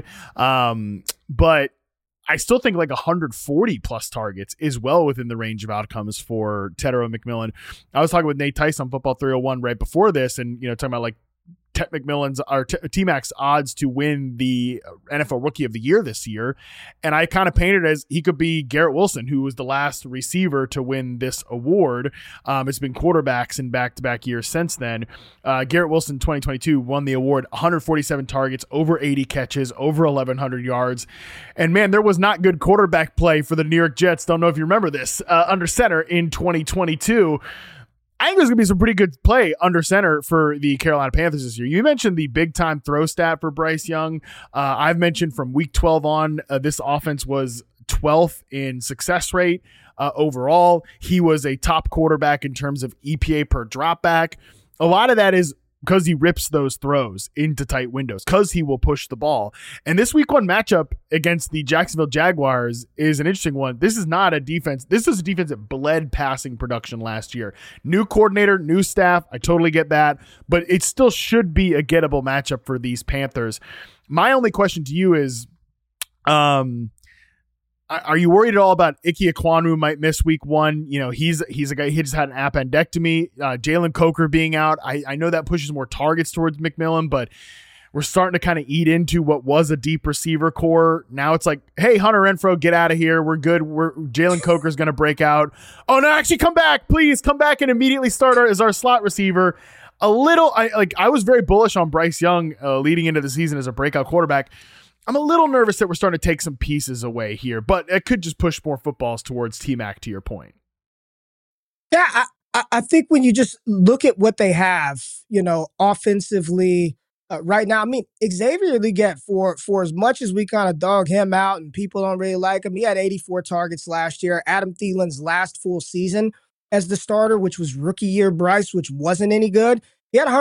But I still think like 140 plus targets is well within the range of outcomes for Tetairoa McMillan. I was talking with Nate Tice on Football 301 right before this, and talking about like T-Mac's odds to win the NFL Rookie of the Year this year. And I kind of painted it as he could be Garrett Wilson, who was the last receiver to win this award. It's been quarterbacks in back-to-back years since then. Garrett Wilson 2022 won the award, 147 targets, over 80 catches, over 1,100 yards. And man, there was not good quarterback play for the New York Jets. Don't know if you remember this, under center in 2022. I think there's going to be some pretty good play under center for the Carolina Panthers this year. You mentioned the big-time throw stat for Bryce Young. I've mentioned from week 12 on, this offense was 12th in success rate overall. He was a top quarterback in terms of EPA per dropback. A lot of that is because he rips those throws into tight windows, because he will push the ball. And this week 1 matchup against the Jacksonville Jaguars is an interesting one. This is not a defense. This is a defense that bled passing production last year. New coordinator, new staff. I totally get that, but it still should be a gettable matchup for these Panthers. My only question to you is, are you worried at all about Ike Ekwonu might miss week 1? You know, he's a guy, he just had an appendectomy. Jalen Coker being out. I know that pushes more targets towards McMillan, but we're starting to kind of eat into what was a deep receiver core. Now it's like, hey, Hunter Renfrow, get out of here. We're good. Jalen Coker's going to break out. Oh no, actually come back. Please come back and immediately start as our slot receiver. I was very bullish on Bryce Young leading into the season as a breakout quarterback. I'm a little nervous that we're starting to take some pieces away here, but it could just push more footballs towards T-Mac, to your point. Yeah, I think when you just look at what they have, offensively right now, I mean, Xavier Legette, for as much as we kind of dog him out and people don't really like him, he had 84 targets last year. Adam Thielen's last full season as the starter, which was rookie year Bryce, which wasn't any good. He had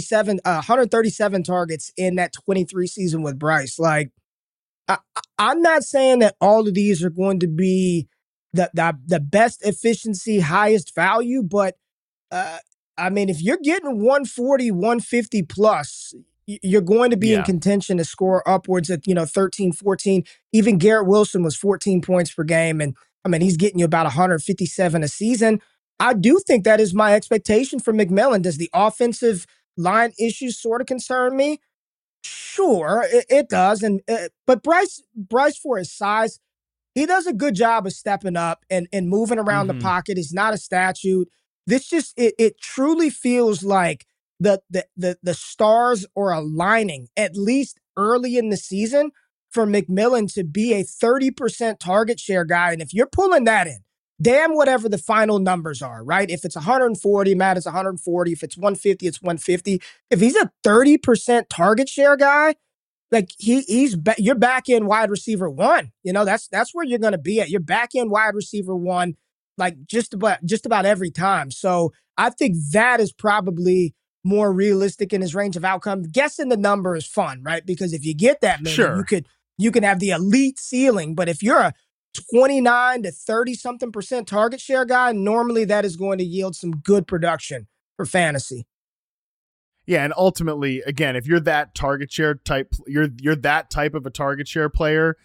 137 targets in that 23 season with Bryce. Like, I'm not saying that all of these are going to be the best efficiency, highest value, but I mean, if you're getting 140, 150 plus, you're going to be in contention to score upwards at 13, 14. Even Garrett Wilson was 14 points per game, and I mean, he's getting you about 157 a season. I do think that is my expectation for McMillan. Does the offensive line issues sort of concern me? Sure, it does. But Bryce, for his size, he does a good job of stepping up and moving around the pocket. He's not a statue. This just it truly feels like the stars are aligning, at least early in the season, for McMillan to be a 30% target share guy. And if you're pulling that in, damn whatever the final numbers are, right? If it's 140, Matt, it's 140. If it's 150, it's 150. If he's a 30% target share guy, like he's you're back in wide receiver 1. That's where you're going to be at. You're back in wide receiver 1, like just about every time. So I think that is probably more realistic in his range of outcome. Guessing the number is fun, right? Because if you get that many, you can have the elite ceiling. But if you're a 29 to 30 something % target share guy, normally that is going to yield some good production for fantasy. Yeah, and ultimately, again, if you're that target share type, you're that type of a target share player,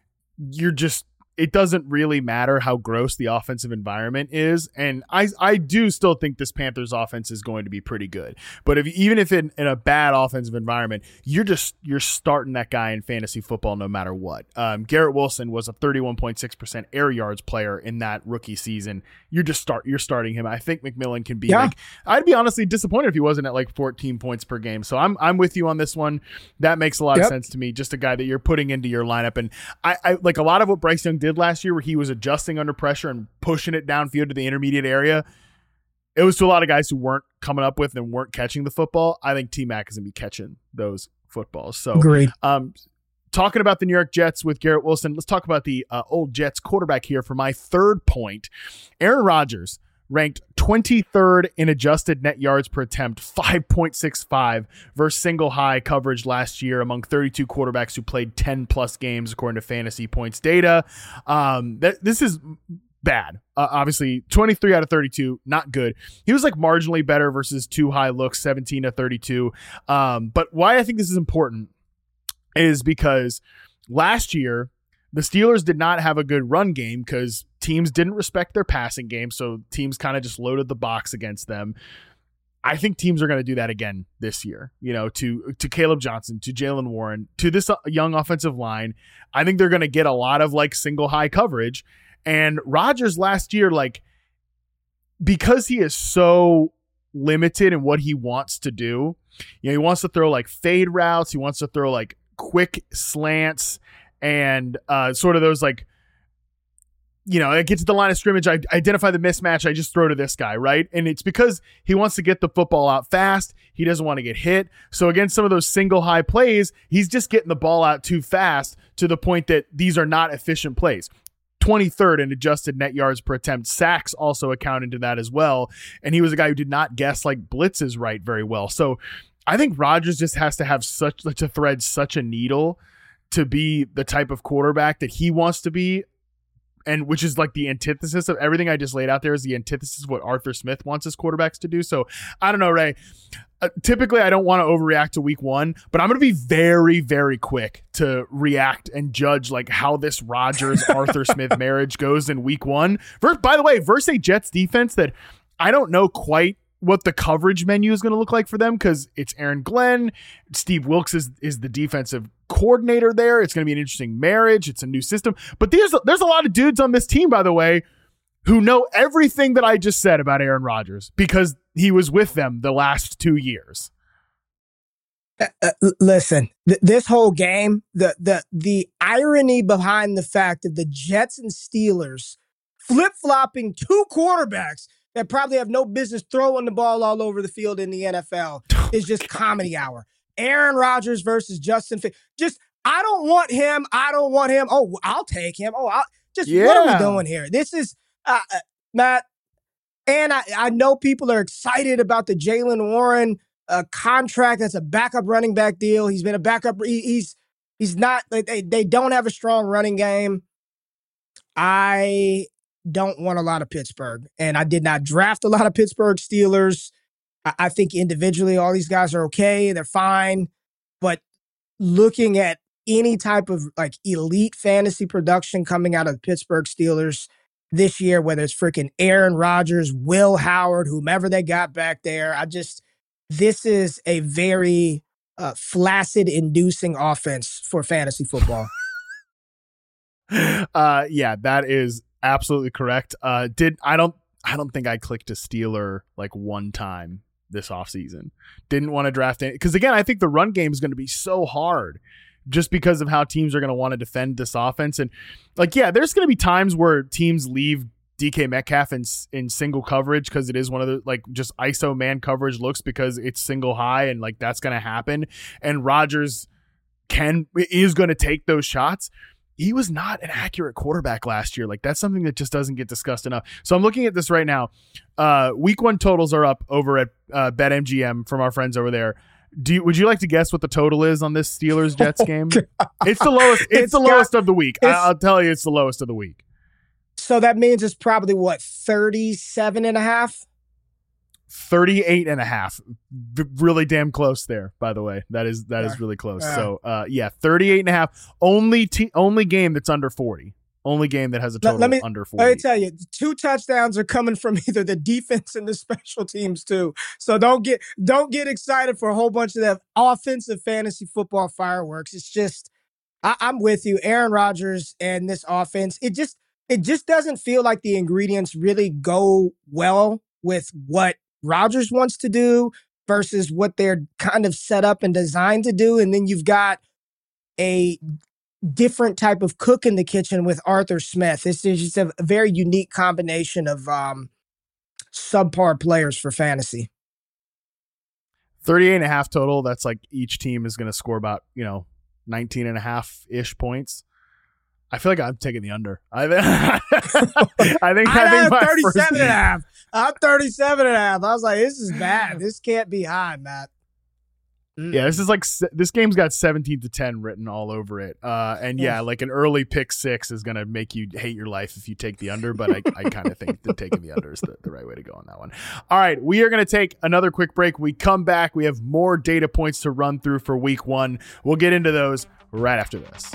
it doesn't really matter how gross the offensive environment is. And I do still think this Panthers offense is going to be pretty good. But even if in a bad offensive environment, you're starting that guy in fantasy football no matter what. Garrett Wilson was a 31.6% air yards player in that rookie season. You're starting him. I think McMillan can be I'd be honestly disappointed if he wasn't at like 14 points per game. So I'm with you on this one. That makes a lot of sense to me. Just a guy that you're putting into your lineup. And I like a lot of what Bryce Young did last year, where he was adjusting under pressure and pushing it downfield to the intermediate area. It was to a lot of guys who weren't coming up with and weren't catching the football. I think T-Mac is going to be catching those footballs. So, agreed. Talking about the New York Jets with Garrett Wilson, let's talk about the old Jets quarterback here for my third point. Aaron Rodgers ranked 23rd in adjusted net yards per attempt, 5.65 versus single high coverage last year among 32 quarterbacks who played 10 plus games, according to Fantasy Points data. This is bad. Obviously 23 out of 32, not good. He was like marginally better versus two high looks, 17 to 32. But why I think this is important is because last year, the Steelers did not have a good run game because teams didn't respect their passing game, so teams kind of just loaded the box against them. I think teams are going to do that again this year, to Caleb Johnson, to Jaylen Warren, to this young offensive line. I think they're going to get a lot of like single high coverage. And Rodgers last year, like, because he is so limited in what he wants to do, he wants to throw like fade routes. He wants to throw like quick slants and sort of those like, I get to the line of scrimmage, I identify the mismatch, I just throw to this guy, right? And it's because he wants to get the football out fast. He doesn't want to get hit. So against some of those single high plays, he's just getting the ball out too fast to the point that these are not efficient plays. 23rd in adjusted net yards per attempt. Sacks also account into that as well. And he was a guy who did not guess like blitzes right very well. So I think Rodgers just has to have to thread such a needle to be the type of quarterback that he wants to be. And which is like the antithesis of everything I just laid out there is the antithesis of what Arthur Smith wants his quarterbacks to do. So I don't know, Ray. Typically, I don't want to overreact to week one, but I'm going to be very, very quick to react and judge like how this Rodgers-Arthur Smith marriage goes in week one. By the way, versus a Jets defense that I don't know quite what the coverage menu is going to look like for them because it's Aaron Glenn. Steve Wilkes is the defensive coordinator there. It's going to be an interesting marriage. It's a new system. But there's a lot of dudes on this team, by the way, who know everything that I just said about Aaron Rodgers because he was with them the last 2 years. Listen, this whole game, the irony behind the fact of the Jets and Steelers flip-flopping two quarterbacks that probably have no business throwing the ball all over the field in the NFL is just comedy hour. Aaron Rodgers versus Justin Fields. I don't want him. Oh, I'll take him. Oh, what are we doing here? This is, Matt, and I know people are excited about the Jaylen Warren contract. That's a backup running back deal. He's been a backup. He's not, they don't have a strong running game. I don't want a lot of Pittsburgh, and I did not draft a lot of Pittsburgh Steelers. I think individually all these guys are okay. They're fine. But looking at any type of like elite fantasy production coming out of the Pittsburgh Steelers this year, whether it's freaking Aaron Rodgers, Will Howard, whomever they got back there, this is a very flaccid-inducing offense for fantasy football. Yeah, that is absolutely correct. I don't think I clicked a Steeler like one time this offseason. Didn't want to draft it because again, I think the run game is going to be so hard just because of how teams are going to want to defend this offense. And like, yeah, there's going to be times where teams leave DK Metcalf in single coverage because it is one of the like just ISO man coverage looks because it's single high and like that's going to happen. And Rodgers is going to take those shots. He was not an accurate quarterback last year. Like that's something that just doesn't get discussed enough. So I'm looking at this right now. Week one totals are up over at BetMGM from our friends over there. Would you like to guess what the total is on this Steelers Jets game? It's the lowest. It's the lowest of the week. I'll tell you, it's the lowest of the week. So that means it's probably what, 37.5? 38.5. Really damn close there, by the way. That is really close. So 38.5. Only game that's under 40. Only game that has a total under 40. Let me tell you, 2 touchdowns are coming from either the defense and the special teams too. So don't get excited for a whole bunch of that offensive fantasy football fireworks. It's just I'm with you, Aaron Rodgers and this offense. It just doesn't feel like the ingredients really go well with what Rodgers wants to do versus what they're kind of set up and designed to do. And then you've got a different type of cook in the kitchen with Arthur Smith. It's just a very unique combination of subpar players for fantasy. 38.5 total. That's like each team is going to score about, 19.5-ish points. I feel like I'm taking the under. I think I'm 37.5. I'm 37.5. I was like, this is bad. This can't be high, Matt. Yeah, this game's got 17-10 written all over it. And yeah, like an early pick 6 is going to make you hate your life if you take the under, but I kind of think that taking the under is the right way to go on that one. All right, we are going to take another quick break. We come back. We have more data points to run through for week one. We'll get into those right after this.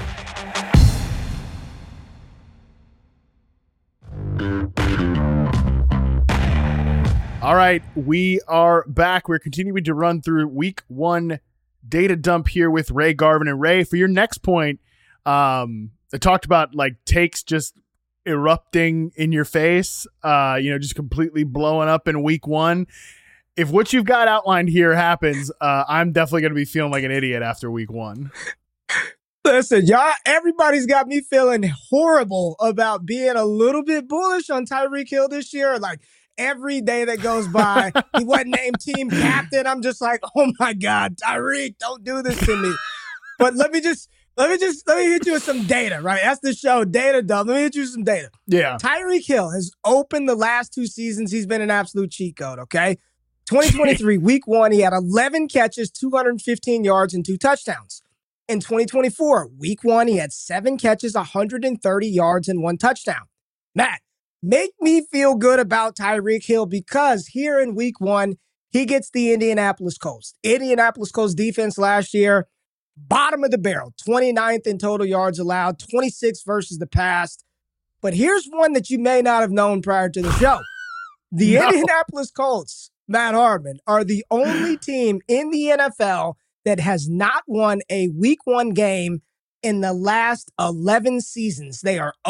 All right, we are back. We're continuing to run through week 1 data dump here with Ray Garvin. And Ray, for your next point, I talked about like takes just erupting in your face, just completely blowing up in week 1. If what you've got outlined here happens, I'm definitely going to be feeling like an idiot after week 1. Listen, y'all, everybody's got me feeling horrible about being a little bit bullish on Tyreek Hill this year. Like every day that goes by, he wasn't named team captain. I'm just like, oh my God, Tyreek, don't do this to me. But let me hit you with some data, right? That's the show, Data Dump. Let me hit you with some data. Yeah. Tyreek Hill has opened the last 2 seasons. He's been an absolute cheat code, okay? 2023, week 1, he had 11 catches, 215 yards, and 2 touchdowns. In 2024, week 1, he had 7 catches, 130 yards, and 1 touchdown. Matt, make me feel good about Tyreek Hill because here in week 1, he gets the Indianapolis Colts. Indianapolis Colts defense last year, bottom of the barrel, 29th in total yards allowed, 26 versus the pass. But here's one that you may not have known prior to the show. The Indianapolis Colts, Matt Harmon, are the only team in the NFL that has not won a week 1 game in the last 11 seasons. They are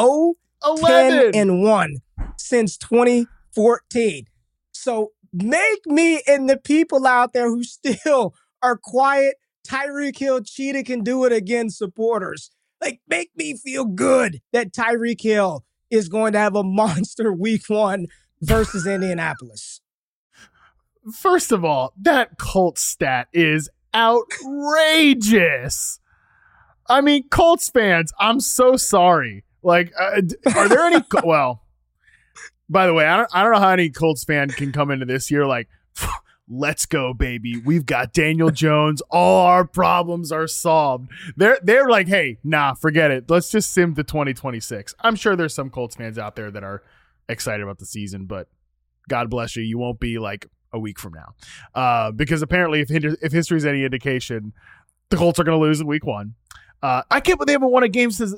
0-10-1 since 2014. So make me and the people out there who still are quiet, Tyreek Hill cheated can do it again supporters. Like, make me feel good that Tyreek Hill is going to have a monster week 1 versus Indianapolis. First of all, that Colts stat is outrageous. I mean, Colts fans, I'm so sorry. Like, are there any? Well, by the way, I don't know how any Colts fan can come into this year like, let's go, baby. We've got Daniel Jones. All our problems are solved. They're like, hey, nah, forget it. Let's just sim to 2026. I'm sure there's some Colts fans out there that are excited about the season, but God bless you. You won't be like a week from now, because apparently if history's any indication, the Colts are going to lose in week 1. I can't believe they haven't won a game since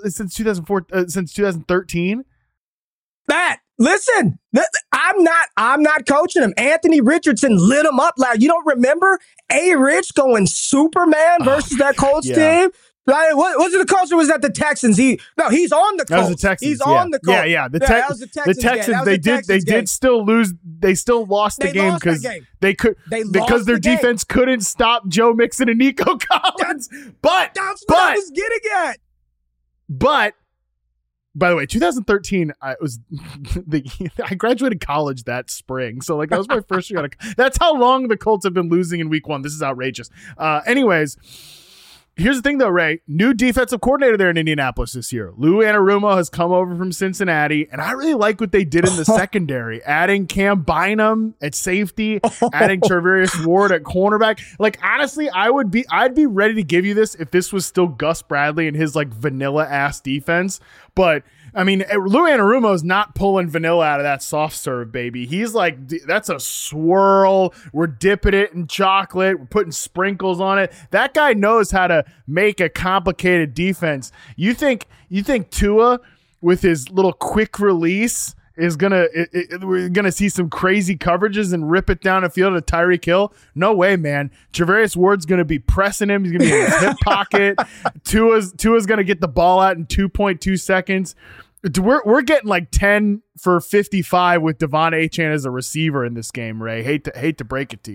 2013. Matt, listen, I'm not coaching him. Anthony Richardson lit him up loud. You don't remember A-Rich going Superman versus that Colts team? Like, was it the Colts or was that the Texans? He's on the Colts. That was the Texans. He's on the Colts. Yeah. That was the Texans. The Texans. They did still lose. They still lost the game because because their defense couldn't stop Joe Mixon and Nico Collins. That's what I was getting at. But by the way, 2013, I graduated college that spring, so like that was my first year. That's how long the Colts have been losing in week 1. This is outrageous. Anyways. Here's the thing, though, Ray. New defensive coordinator there in Indianapolis this year. Lou Anarumo has come over from Cincinnati, and I really like what they did in the secondary, adding Cam Bynum at safety, adding Charvarius Ward at cornerback. Like, honestly, I'd be ready to give you this if this was still Gus Bradley and his like vanilla-ass defense. But I mean, Lou Anarumo is not pulling vanilla out of that soft serve, baby. He's like, that's a swirl. We're dipping it in chocolate. We're putting sprinkles on it. That guy knows how to make a complicated defense. You think Tua with his little quick release is we're gonna see some crazy coverages and rip it down the field to Tyreek Hill? No way, man. Charvarius Ward's gonna be pressing him. He's gonna be in his hip pocket. Tua's gonna get the ball out in 2.2 seconds. We're getting like 10 for 55 with Devon Achane as a receiver in this game, Ray. Hate to break it to you.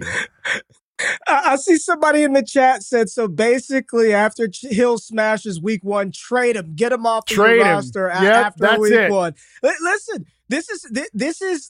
I see somebody in the chat said, so basically after Hill smashes week 1, trade him, get him off the roster after week 1. Listen, is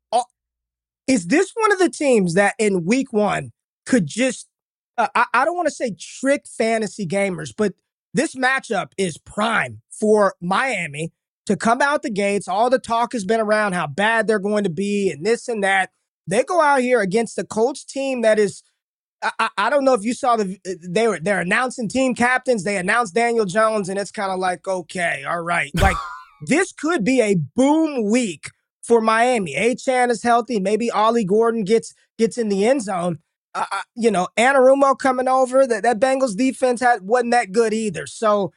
this one of the teams that in week 1 could just, I don't want to say trick fantasy gamers, but this matchup is prime for Miami to come out the gates. All the talk has been around how bad they're going to be and this and that. They go out here against the Colts team that is, I don't know if you saw they're announcing team captains. They announced Daniel Jones, and it's kind of like, okay, all right. Like, this could be a boom week for Miami. Achane is healthy. Maybe Ollie Gordon gets in the end zone. Anarumo coming over. That Bengals defense wasn't that good either. So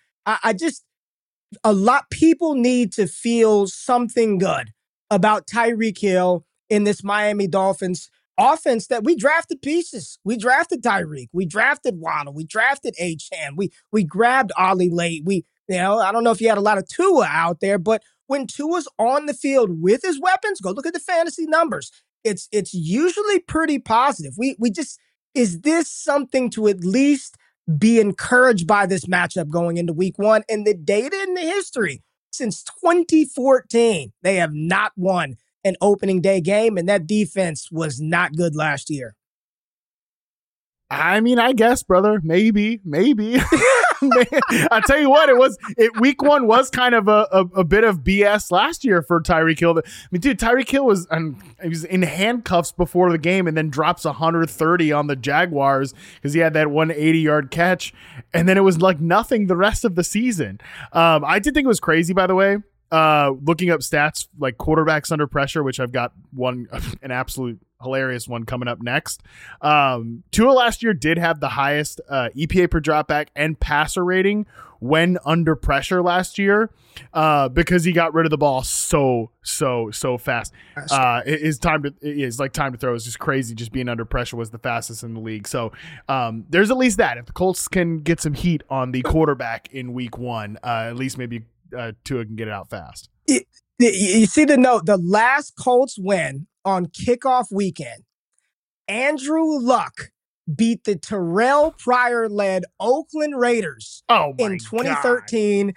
people need to feel something good about Tyreek Hill in this Miami Dolphins offense that we drafted pieces. We drafted Tyreek. We drafted Waddle. We drafted Achane. We grabbed Ollie late. I don't know if you had a lot of Tua out there, but when Tua's on the field with his weapons, go look at the fantasy numbers. It's usually pretty positive. Is this something to at least be encouraged by this matchup going into week one? And the data and the history since 2014, they have not won an opening day game, and that defense was not good last year. I mean, I guess, brother, maybe. I'll tell you what, week one was kind of a bit of BS last year for Tyreek Hill. I mean, dude, Tyreek Hill was in handcuffs before the game and then drops 130 on the Jaguars because he had that 180-yard catch. And then it was like nothing the rest of the season. I did think it was crazy, by the way. Looking up stats like quarterbacks under pressure, which I've got an absolute hilarious one coming up next. Tua last year did have the highest EPA per dropback and passer rating when under pressure last year because he got rid of the ball so fast. His time to throw is just crazy. Just being under pressure was the fastest in the league. So there's at least that. If the Colts can get some heat on the quarterback in week one, at least maybe Tua can get it out fast. You see the note, the last Colts win on kickoff weekend, Andrew Luck beat the Terrell Pryor-led Oakland Raiders in 2013,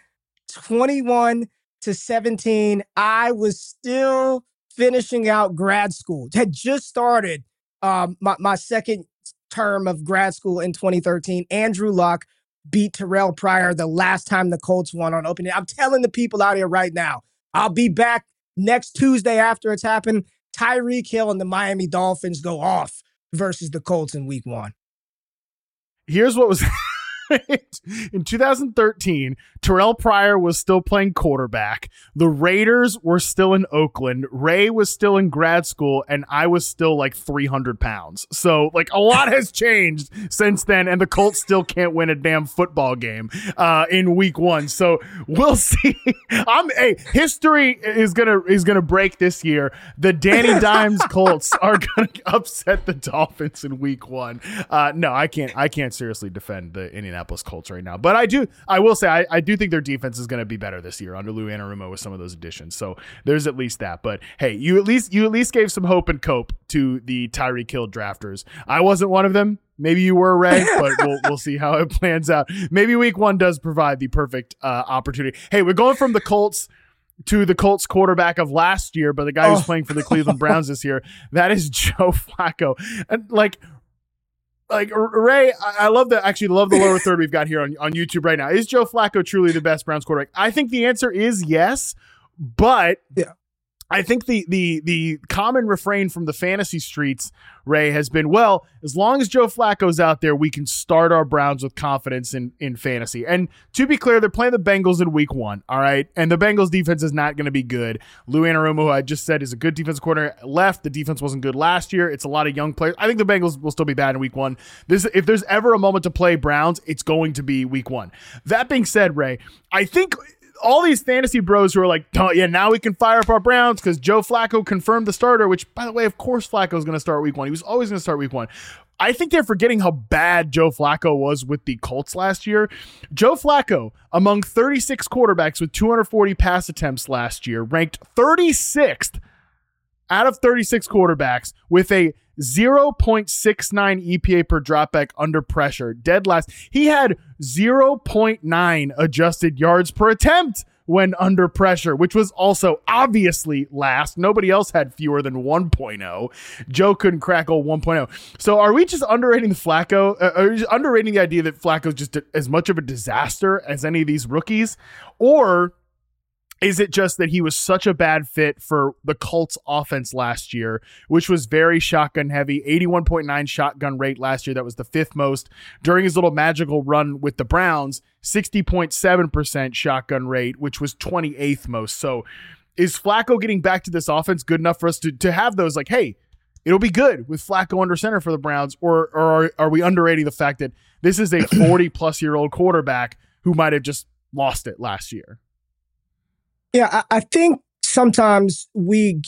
21-17. I was still finishing out grad school. Had just started my second term of grad school in 2013. Andrew Luck beat Terrell Pryor the last time the Colts won on opening. I'm telling the people out here right now, I'll be back next Tuesday after it's happened. Tyreek Hill and the Miami Dolphins go off versus the Colts in week one. Here's what was in 2013, Terrell Pryor was still playing quarterback. The Raiders were still in Oakland. Ray was still in grad school, and I was still like 300 pounds. So like a lot has changed since then, and the Colts still can't win a damn football game in week one. So we'll see. History is gonna break this year. The Danny Dimes Colts are gonna upset the Dolphins in week one. No, I can't seriously defend the Indianapolis Colts right now, but I will say I do think their defense is going to be better this year under Lou Anarumo with some of those additions. So there's at least that. But hey, you at least gave some hope and cope to the Tyreek Hill drafters. I wasn't one of them. Maybe you were, Ray, but we'll see how it plans out. Maybe week one does provide the perfect opportunity. Hey, we're going from the Colts to the Colts quarterback of last year, but the guy who's playing for the Cleveland Browns this year, that is Joe Flacco. And like Ray, I love the lower third we've got here on YouTube right now. Is Joe Flacco truly the best Browns quarterback? I think the answer is yes, but yeah. I think the common refrain from the fantasy streets, Ray, has been, well, as long as Joe Flacco's out there, we can start our Browns with confidence in fantasy. And to be clear, they're playing the Bengals in week one, all right? And the Bengals defense is not going to be good. Lou Anarumo, who I just said is a good defensive coordinator, left. The defense wasn't good last year. It's a lot of young players. I think the Bengals will still be bad in week one. If there's ever a moment to play Browns, it's going to be week one. That being said, Ray, I think all these fantasy bros who are like, oh, yeah, now we can fire up our Browns because Joe Flacco confirmed the starter, which, by the way, of course Flacco is going to start week one. He was always going to start week one. I think they're forgetting how bad Joe Flacco was with the Colts last year. Joe Flacco, among 36 quarterbacks with 240 pass attempts last year, ranked 36th out of 36 quarterbacks with a 0.69 EPA per dropback under pressure. Dead last. He had 0.9 adjusted yards per attempt when under pressure, which was also obviously last. Nobody else had fewer than 1.0. Joe couldn't crackle 1.0. So are we just underrating the Flacco? Are we just underrating the idea that Flacco's just as much of a disaster as any of these rookies? Or is it just that he was such a bad fit for the Colts offense last year, which was very shotgun heavy, 81.9 shotgun rate last year. That was the fifth most during his little magical run with the Browns, 60.7% shotgun rate, which was 28th most. So is Flacco getting back to this offense good enough for us to have those like, hey, it'll be good with Flacco under center for the Browns? Or are we underrating the fact that this is a 40 plus year old quarterback who might have just lost it last year? Yeah, I think sometimes we get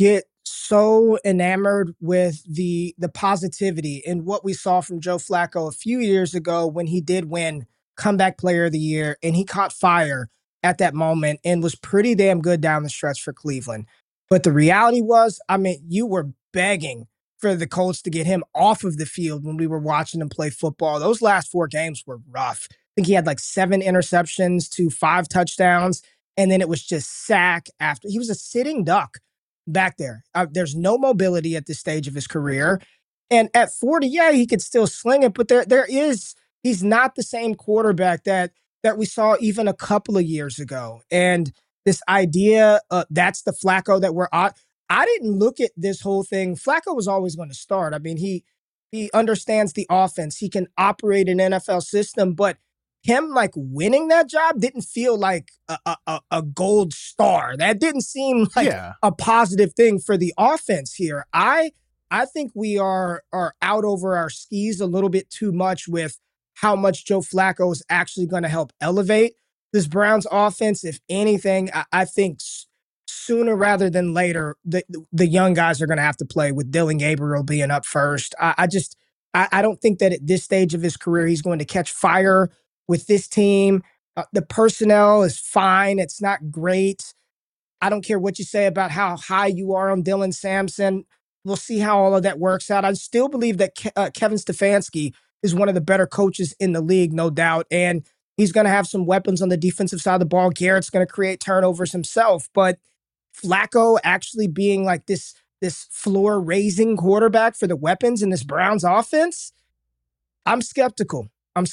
so enamored with the positivity and what we saw from Joe Flacco a few years ago when he did win comeback player of the year and he caught fire at that moment and was pretty damn good down the stretch for Cleveland. But the reality was, I mean, you were begging for the Colts to get him off of the field when we were watching him play football. Those last 4 games were rough. I think he had like 7 interceptions to 5 touchdowns. And then it was just sack after. He was a sitting duck back there. There's no mobility at this stage of his career. And at 40, yeah, he could still sling it, but he's not the same quarterback that we saw even a couple of years ago. And this idea, that's the Flacco that we're on. I didn't look at this whole thing. Flacco was always going to start. I mean, he understands the offense. He can operate an NFL system, but him like winning that job didn't feel like a gold star. That didn't seem like a positive thing for the offense here. I think we are out over our skis a little bit too much with how much Joe Flacco is actually going to help elevate this Browns offense. If anything, I think sooner rather than later, the young guys are going to have to play with Dylan Gabriel being up first. I don't think that at this stage of his career, he's going to catch fire with this team. The personnel is fine. It's not great. I don't care what you say about how high you are on Dylan Sampson. We'll see how all of that works out. I still believe that Kevin Stefanski is one of the better coaches in the league, no doubt. And he's going to have some weapons on the defensive side of the ball. Garrett's going to create turnovers himself. But Flacco actually being like this floor-raising quarterback for the weapons in this Browns offense, I'm skeptical.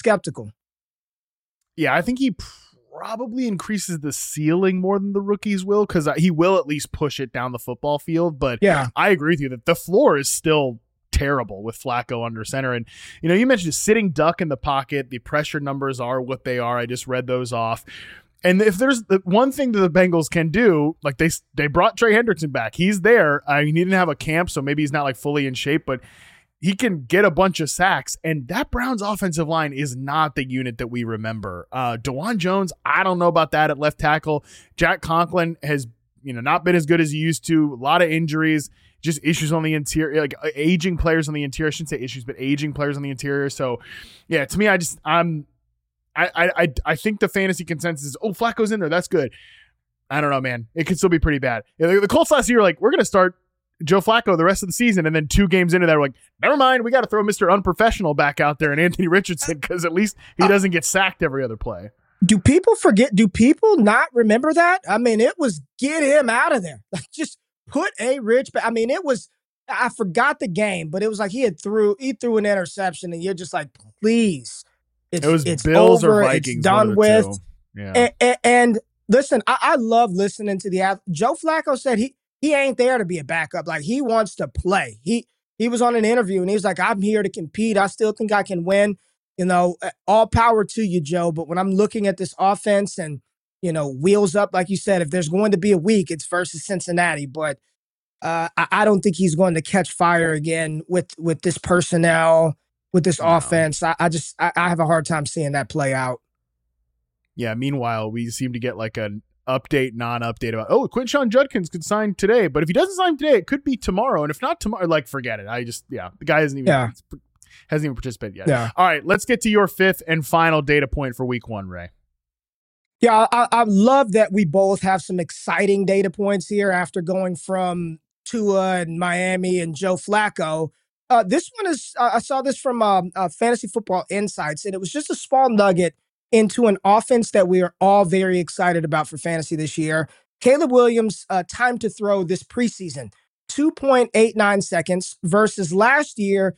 Yeah, I think he probably increases the ceiling more than the rookies will, because he will at least push it down the football field. But yeah, I agree with you that the floor is still terrible with Flacco under center. And, you mentioned sitting duck in the pocket. The pressure numbers are what they are. I just read those off. And if there's the one thing that the Bengals can do, like they brought Trey Hendrickson back. He's there. He didn't have a camp, so maybe he's not like fully in shape, but he can get a bunch of sacks. And that Browns offensive line is not the unit that we remember. DeJuan Jones, I don't know about that at left tackle. Jack Conklin has not been as good as he used to. A lot of injuries, just issues on the interior, like aging players on the interior. I shouldn't say issues, but aging players on the interior. So yeah, to me, I think the fantasy consensus is, Flacco's in there. That's good. I don't know, man. It could still be pretty bad. The Colts last year, like, we're going to start Joe Flacco the rest of the season. And then 2 games into that, we're like, never mind. We got to throw Mr. Unprofessional back out there and Anthony Richardson, because at least he doesn't get sacked every other play. Do people forget? Do people not remember that? I mean, it was get him out of there. Like, just put a Rich back. I mean, I forgot the game, but it was like he threw an interception and you're just like, please. It's Bills over, or Vikings. It's done with. Yeah. And listen, I love listening to Joe Flacco said he ain't there to be a backup. Like, he wants to play. He was on an interview and he was like, I'm here to compete. I still think I can win. All power to you, Joe. But when I'm looking at this offense and, wheels up, like you said, if there's going to be a week, it's versus Cincinnati. But I don't think he's going to catch fire again with this personnel, with this offense. I have a hard time seeing that play out. Yeah. Meanwhile, we seem to get like an update, non-update about, Quinshon Judkins could sign today, but if he doesn't sign today, it could be tomorrow. And if not tomorrow, like, forget it. The guy hasn't even participated yet. Yeah. All right, let's get to your 5th and final data point for week 1, Ray. Yeah, I love that we both have some exciting data points here after going from Tua and Miami and Joe Flacco. This one is, I saw this from Fantasy Football Insights, and it was just a small nugget into an offense that we are all very excited about for fantasy this year. Caleb Williams' time to throw this preseason, 2.89 seconds versus last year,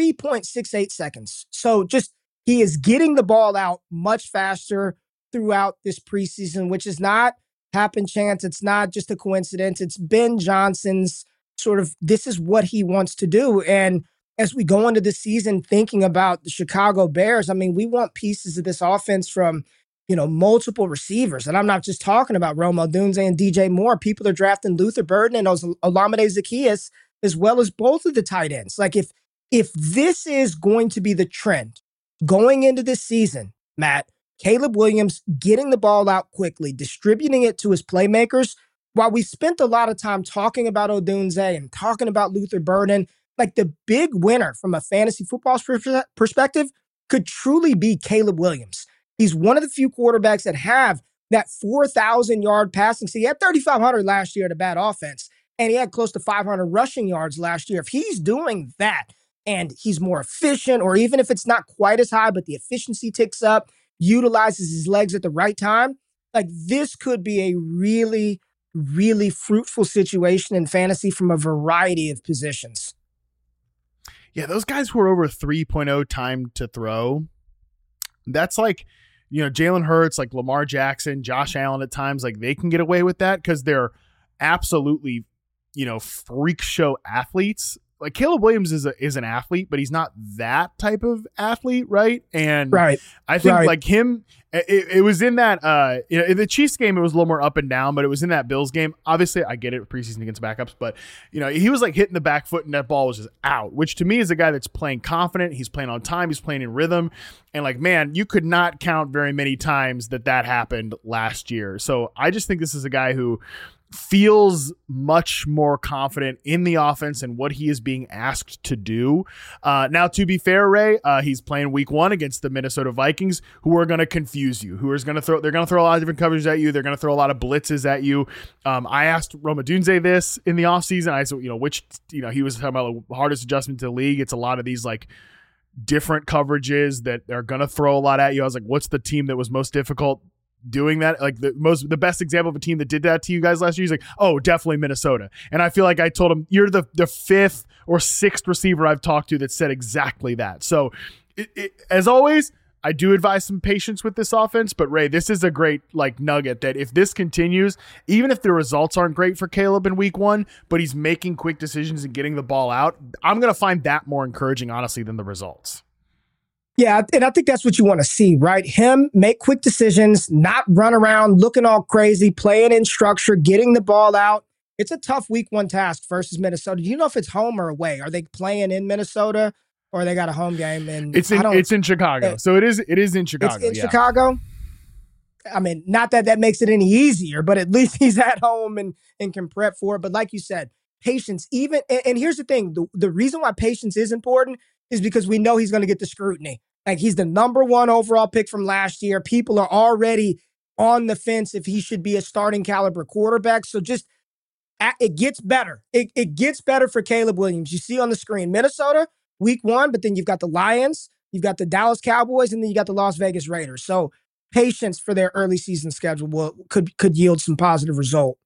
3.68 seconds. So just, he is getting the ball out much faster throughout this preseason, which is not happen chance. It's not just a coincidence. It's Ben Johnson's this is what he wants to do. And as we go into the season thinking about the Chicago Bears, I mean, we want pieces of this offense from, multiple receivers. And I'm not just talking about Rome Odunze and DJ Moore. People are drafting Luther Burden and Olamide Zaccheaus, as well as both of the tight ends. Like, if this is going to be the trend going into this season, Matt, Caleb Williams getting the ball out quickly, distributing it to his playmakers, while we spent a lot of time talking about Odunze and talking about Luther Burden, like the big winner from a fantasy football perspective could truly be Caleb Williams. He's one of the few quarterbacks that have that 4,000-yard passing. So he had 3,500 last year at a bad offense, and he had close to 500 rushing yards last year. If he's doing that and he's more efficient, or even if it's not quite as high, but the efficiency ticks up, utilizes his legs at the right time, like this could be a really, really fruitful situation in fantasy from a variety of positions. Yeah, those guys who are over 3.0 time to throw, that's like, Jalen Hurts, like Lamar Jackson, Josh Allen at times, like they can get away with that because they're absolutely, freak show athletes. Like Caleb Williams is an athlete, but he's not that type of athlete, right? And right. I think like him, it was in that in the Chiefs game, it was a little more up and down, but it was in that Bills game. Obviously, I get it, preseason against backups, but he was like hitting the back foot and that ball was just out, which to me is a guy that's playing confident. He's playing on time. He's playing in rhythm. And like, man, you could not count very many times that happened last year. So I just think this is a guy who feels much more confident in the offense and what he is being asked to do. Now, to be fair, Ray, he's playing week 1 against the Minnesota Vikings, who are going to confuse you, they're going to throw a lot of different coverages at you. They're going to throw a lot of blitzes at you. I asked Rome Odunze this in the offseason. I said, he was talking about the hardest adjustment to the league. It's a lot of these like different coverages that they're going to throw a lot at you. I was like, what's the team that was most difficult doing that? Like the best example of a team that did that to you guys last year? He's like, oh, definitely Minnesota. And I feel like I told him, you're the 5th or 6th receiver I've talked to that said exactly that. So as always, I do advise some patience with this offense, but Ray, this is a great like nugget that if this continues, even if the results aren't great for Caleb in week 1, but he's making quick decisions and getting the ball out, I'm going to find that more encouraging, honestly, than the results. Yeah, and I think that's what you want to see, right? Him make quick decisions, not run around looking all crazy, playing in structure, getting the ball out. It's a tough week 1 task versus Minnesota. Do you know if it's home or away? Are they playing in Minnesota or they got a home game? And it's in Chicago. So it is in Chicago. It's in Chicago. I mean, not that makes it any easier, but at least he's at home and can prep for it. But like you said, patience, even, and here's the thing, the reason why patience is important is because we know he's going to get the scrutiny. Like he's the number 1 overall pick from last year. People are already on the fence if he should be a starting caliber quarterback. So just, it gets better. It gets better for Caleb Williams. You see on the screen, Minnesota, week 1, but then you've got the Lions, you've got the Dallas Cowboys, and then you got the Las Vegas Raiders. So patience for their early season schedule could yield some positive result.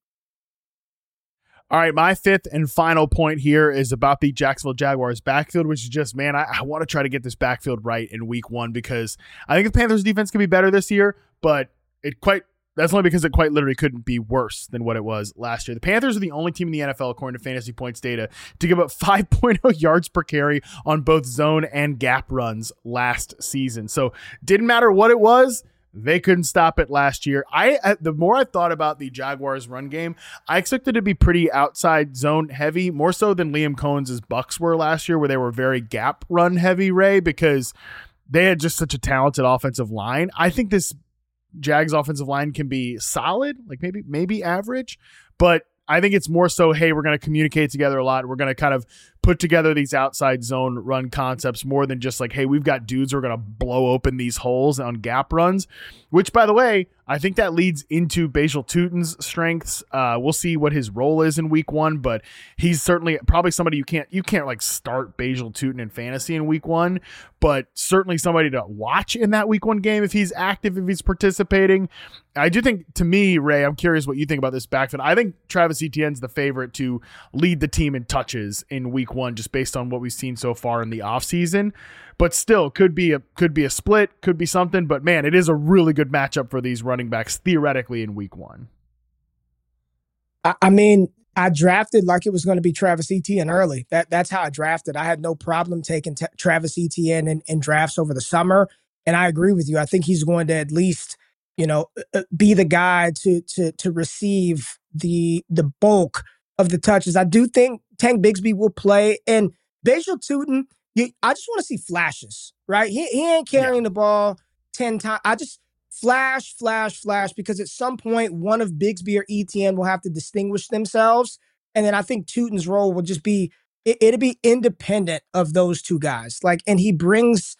All right, my 5th and final point here is about the Jacksonville Jaguars backfield, which is just, man, I want to try to get this backfield right in week 1 because I think the Panthers defense can be better this year, but that's only because it quite literally couldn't be worse than what it was last year. The Panthers are the only team in the NFL, according to Fantasy Points data, to give up 5.0 yards per carry on both zone and gap runs last season. So didn't matter what it was. They couldn't stop it last year. The more I thought about the Jaguars run game, I expected it to be pretty outside zone heavy, more so than Liam Cohen's Bucks were last year, where they were very gap run heavy, Ray, because they had just such a talented offensive line. I think this Jags offensive line can be solid, like maybe average, but I think it's more so, hey, we're going to communicate together a lot. We're going to kind of put together these outside zone run concepts more than just like, hey, we've got dudes who are going to blow open these holes on gap runs, which, by the way, I think that leads into Bajal Tutin's strengths. We'll see what his role is in week 1, but he's certainly probably somebody you can't like start Bajal Tutin in fantasy in week 1, but certainly somebody to watch in that week 1 game if he's active, if he's participating. I do think, to me, Ray, I'm curious what you think about this backfield. I think Travis Etienne's the favorite to lead the team in touches in week 1, just based on what we've seen so far in the offseason. But still, could be a split, could be something. But man, it is a really good matchup for these running backs theoretically in week 1. I mean, I drafted like it was going to be Travis Etienne early. That's how I drafted. I had no problem taking Travis Etienne in drafts over the summer, and I agree with you. I think he's going to at least, be the guy to receive the bulk of the touches. I do think Tank Bigsby will play, and Bajal Tutin, I just want to see flashes, right? He ain't carrying the ball 10 times. flash, because at some point, one of Bigsby or Etienne will have to distinguish themselves. And then I think Tutin's role will just be, it'll be independent of those two guys. Like, and he brings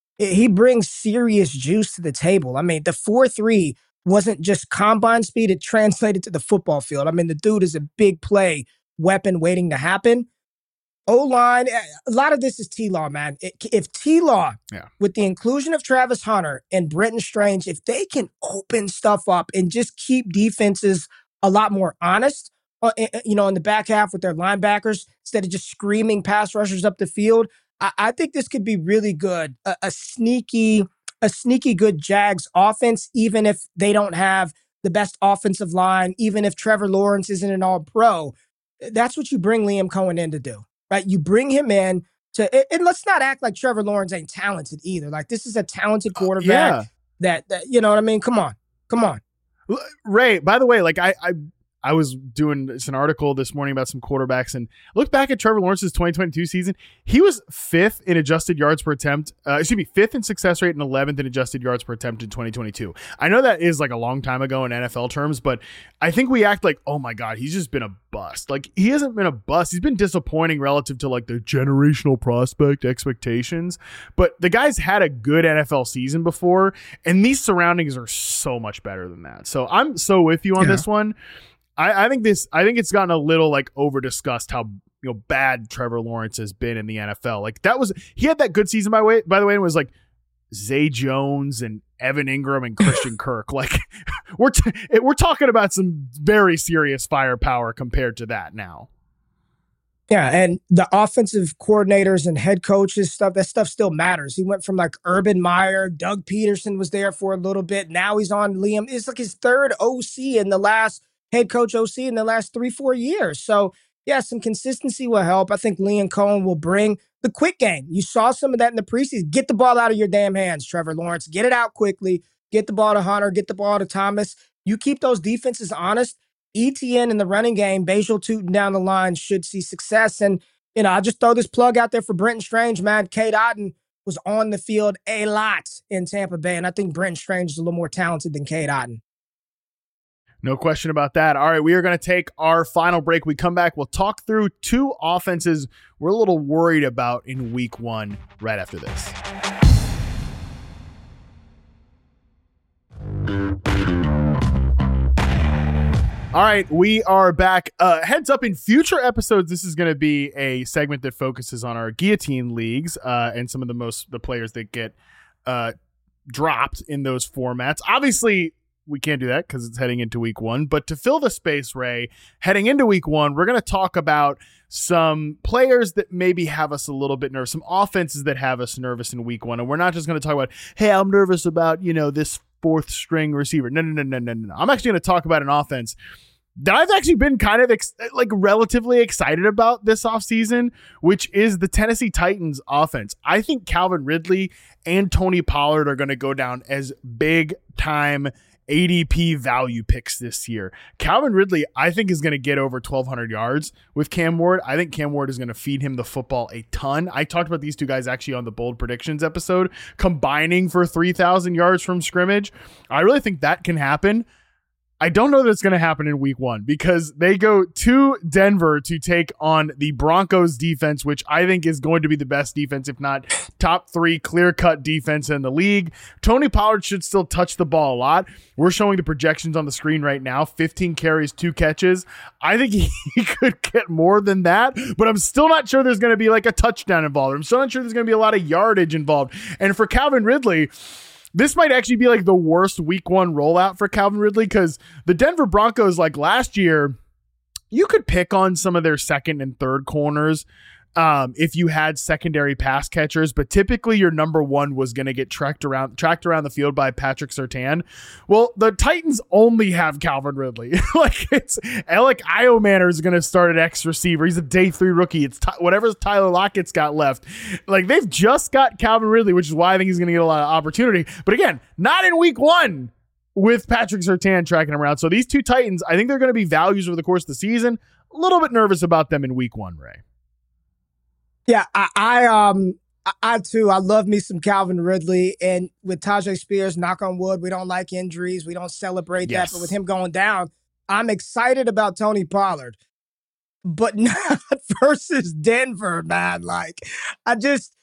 serious juice to the table. I mean, the 4.3 wasn't just combine speed, it translated to the football field. I mean, the dude is a big play weapon waiting to happen. O-line, a lot of this is T-Law, man. If T-Law, with the inclusion of Travis Hunter and Brenton Strange, if they can open stuff up and just keep defenses a lot more honest, in the back half with their linebackers, instead of just screaming pass rushers up the field, I think this could be really good. A sneaky good Jags offense, even if they don't have the best offensive line, even if Trevor Lawrence isn't an all-pro. That's what you bring Liam Cohen in to do. Right, you bring him in and let's not act like Trevor Lawrence ain't talented either. Like, this is a talented quarterback. That you know what I mean. Come on. Ray, by the way, like I was doing an article this morning about some quarterbacks and look back at Trevor Lawrence's 2022 season. He was 5th in adjusted yards per attempt. 5th in success rate and 11th in adjusted yards per attempt in 2022. I know that is like a long time ago in NFL terms, but I think we act like, oh my God, he's just been a bust. Like, he hasn't been a bust. He's been disappointing relative to like the generational prospect expectations, but the guy's had a good NFL season before, and these surroundings are so much better than that. So I'm so with you on this one. I think it's gotten a little like over discussed how bad Trevor Lawrence has been in the NFL. Like, he had that good season by the way, and it was like Zay Jones and Evan Ingram and Christian Kirk. Like, we're talking about some very serious firepower compared to that now. Yeah, and the offensive coordinators and head coaches that stuff still matters. He went from like Urban Meyer, Doug Peterson was there for a little bit. Now he's on Liam. It's like his third head coach OC in the last 3-4 years. So yeah, some consistency will help. I think Liam Cohen will bring the quick game. You saw some of that in the preseason. Get the ball out of your damn hands, Trevor Lawrence. Get it out quickly. Get the ball to Hunter. Get the ball to Thomas. You keep those defenses honest. ETN in the running game, Bajal Tutin down the line should see success. And, I'll just throw this plug out there for Brenton Strange, man. Cade Otton was on the field a lot in Tampa Bay, and I think Brenton Strange is a little more talented than Cade Otton. No question about that. All right, we are going to take our final break. We come back, we'll talk through two offenses we're a little worried about in week 1 right after this. All right, we are back. Heads up, in future episodes, this is going to be a segment that focuses on our guillotine leagues and some of the players that get dropped in those formats. Obviously, we can't do that because it's heading into week 1. But to fill the space, Ray, heading into week 1, we're going to talk about some players that maybe have us a little bit nervous, some offenses that have us nervous in week 1. And we're not just going to talk about, hey, I'm nervous about, this 4th string receiver. No. I'm actually going to talk about an offense that I've actually been kind of relatively excited about this offseason, which is the Tennessee Titans offense. I think Calvin Ridley and Tony Pollard are going to go down as big time ADP value picks this year. Calvin Ridley, I think, is going to get over 1,200 yards with Cam Ward. I think Cam Ward is going to feed him the football a ton. I talked about these two guys actually on the Bold Predictions episode, combining for 3,000 yards from scrimmage. I really think that can happen. I don't know that it's going to happen in week 1 because they go to Denver to take on the Broncos defense, which I think is going to be the best defense, if not top 3 clear-cut defense in the league. Tony Pollard should still touch the ball a lot. We're showing the projections on the screen right now, 15 carries, 2 catches. I think he could get more than that, but I'm still not sure there's going to be like a touchdown involved. I'm still not sure there's going to be a lot of yardage involved. And for Calvin Ridley, this might actually be like the worst week 1 rollout for Calvin Ridley because the Denver Broncos, like last year, you could pick on some of their second and third corners if you had secondary pass catchers, but typically your number 1 was going to get tracked around the field by Patrick Surtain. Well, the Titans only have Calvin Ridley. It's Alec Iomanner is going to start at X receiver. He's a day 3 rookie. It's whatever Tyler Lockett's got left. They've just got Calvin Ridley, which is why I think he's going to get a lot of opportunity. But again, not in week 1 with Patrick Surtain tracking him around. So these two Titans, I think they're going to be values over the course of the season. A little bit nervous about them in week 1, Ray. Yeah, I too. I love me some Calvin Ridley. And with Tajay Spears, knock on wood, we don't like injuries. We don't celebrate that. But with him going down, I'm excited about Tony Pollard. But not versus Denver, man. Like, I just,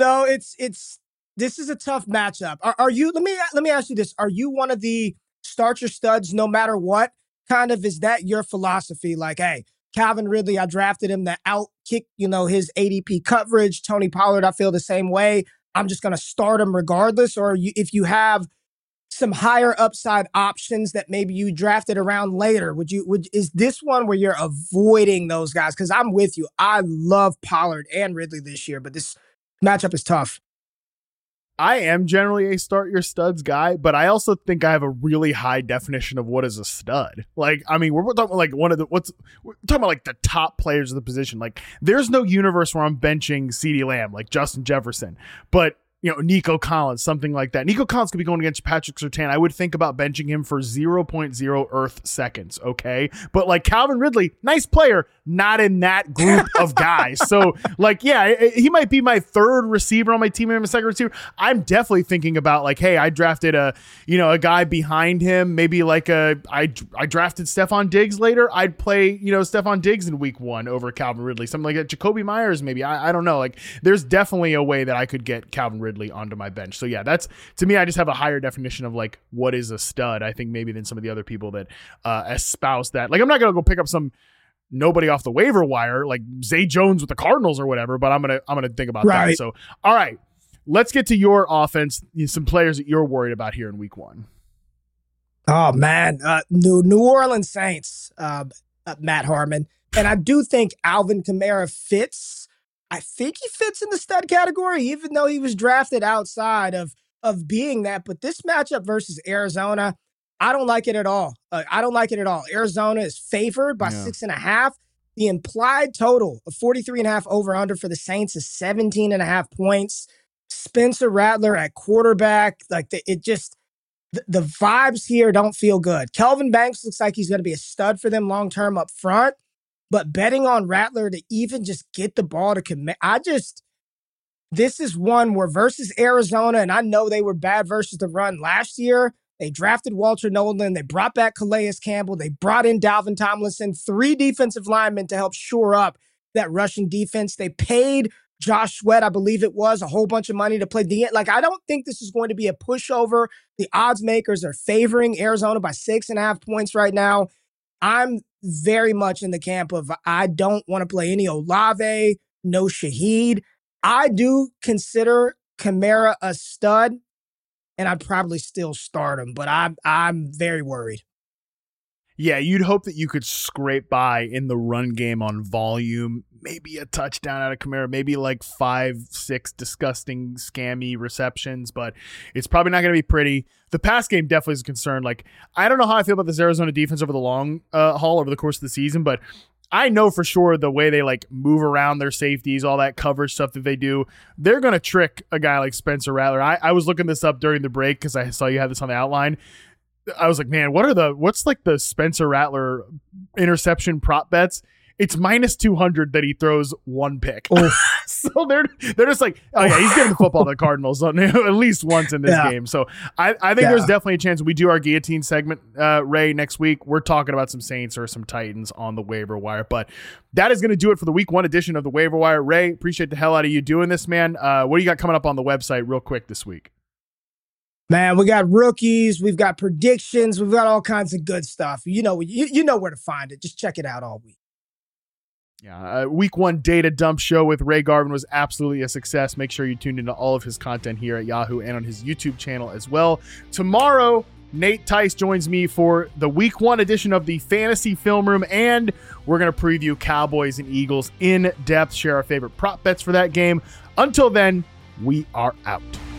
this is a tough matchup. Are you, let me ask you this. Are you one of the start your studs no matter what? Kind of, is that your philosophy? Like, hey, Calvin Ridley, I drafted him to outkick, his ADP coverage. Tony Pollard, I feel the same way. I'm just going to start him regardless. Or if you have some higher upside options that maybe you drafted around later, is this one where you're avoiding those guys? Because I'm with you. I love Pollard and Ridley this year, but this matchup is tough. I am generally a start your studs guy, but I also think I have a really high definition of what is a stud. Like, I mean, we're talking about like we're talking about like the top players of the position. Like, there's no universe where I'm benching CeeDee Lamb, like Justin Jefferson, but Nico Collins, something like that. Nico Collins could be going against Patrick Surtain. I would think about benching him for 0.0 Earth seconds, okay? But like Calvin Ridley, nice player, not in that group of guys. So like, yeah, he might be my third receiver on my team and my second receiver. I'm definitely thinking about like, hey, I drafted a guy behind him. Maybe like I drafted Stephon Diggs later. I'd play, Stephon Diggs in week 1 over Calvin Ridley. Something like that. Jacoby Myers, maybe. I don't know. Like, there's definitely a way that I could get Calvin Ridley onto my bench. So yeah, that's, to me, I just have a higher definition of like what is a stud, I think, maybe than some of the other people that espouse that. Like, I'm not gonna go pick up some nobody off the waiver wire like Zay Jones with the Cardinals or whatever, but I'm gonna think about that. So all right, let's get to your offense, some players that you're worried about here in week 1. Oh man, New Orleans Saints, Matt Harmon, and I do think Alvin Kamara fits. I think he fits in the stud category, even though he was drafted outside of being that. But this matchup versus Arizona, I don't like it at all. Arizona is favored by 6.5. The implied total of 43.5 over under for the Saints is 17.5 points. Spencer Rattler at quarterback, like the vibes here don't feel good. Kelvin Banks looks like he's going to be a stud for them long term up front. But betting on Rattler to even just get the ball to commit, this is one where versus Arizona, and I know they were bad versus the run last year. They drafted Walter Nolan. They brought back Calais Campbell. They brought in Dalvin Tomlinson, 3 defensive linemen to help shore up that rushing defense. They paid Josh Sweat, I believe it was, a whole bunch of money to play the end. Like, I don't think this is going to be a pushover. The odds makers are favoring Arizona by 6.5 points right now. I'm very much in the camp of I don't want to play any Olave, no Shaheed. I do consider Kamara a stud, and I'd probably still start him, but I'm very worried. Yeah, you'd hope that you could scrape by in the run game on volume, maybe a touchdown out of Kamara, maybe like 5-6 disgusting, scammy receptions, but it's probably not going to be pretty. The pass game definitely is a concern. Like, I don't know how I feel about this Arizona defense over the long haul over the course of the season, but I know for sure the way they like move around their safeties, all that coverage stuff that they do, they're going to trick a guy like Spencer Rattler. I was looking this up during the break because I saw you had this on the outline. I was like, man, what's like the Spencer Rattler interception prop bets? It's -200 that he throws 1 pick. So they're just like, oh yeah, he's getting the football to the Cardinals at least once in this game. So I think there's definitely a chance we do our guillotine segment, Ray, next week. We're talking about some Saints or some Titans on the waiver wire. But that is going to do it for the week 1 edition of the waiver wire. Ray, appreciate the hell out of you doing this, man. What do you got coming up on the website real quick this week? Man, we got rookies, we've got predictions, we've got all kinds of good stuff. You know where to find it. Just check it out all week. Yeah, week 1 data dump show with Ray Garvin was absolutely a success. Make sure you tuned into all of his content here at Yahoo and on his YouTube channel as well. Tomorrow, Nate Tice joins me for the week 1 edition of the Fantasy Film Room, and we're going to preview Cowboys and Eagles in depth, share our favorite prop bets for that game. Until then, we are out.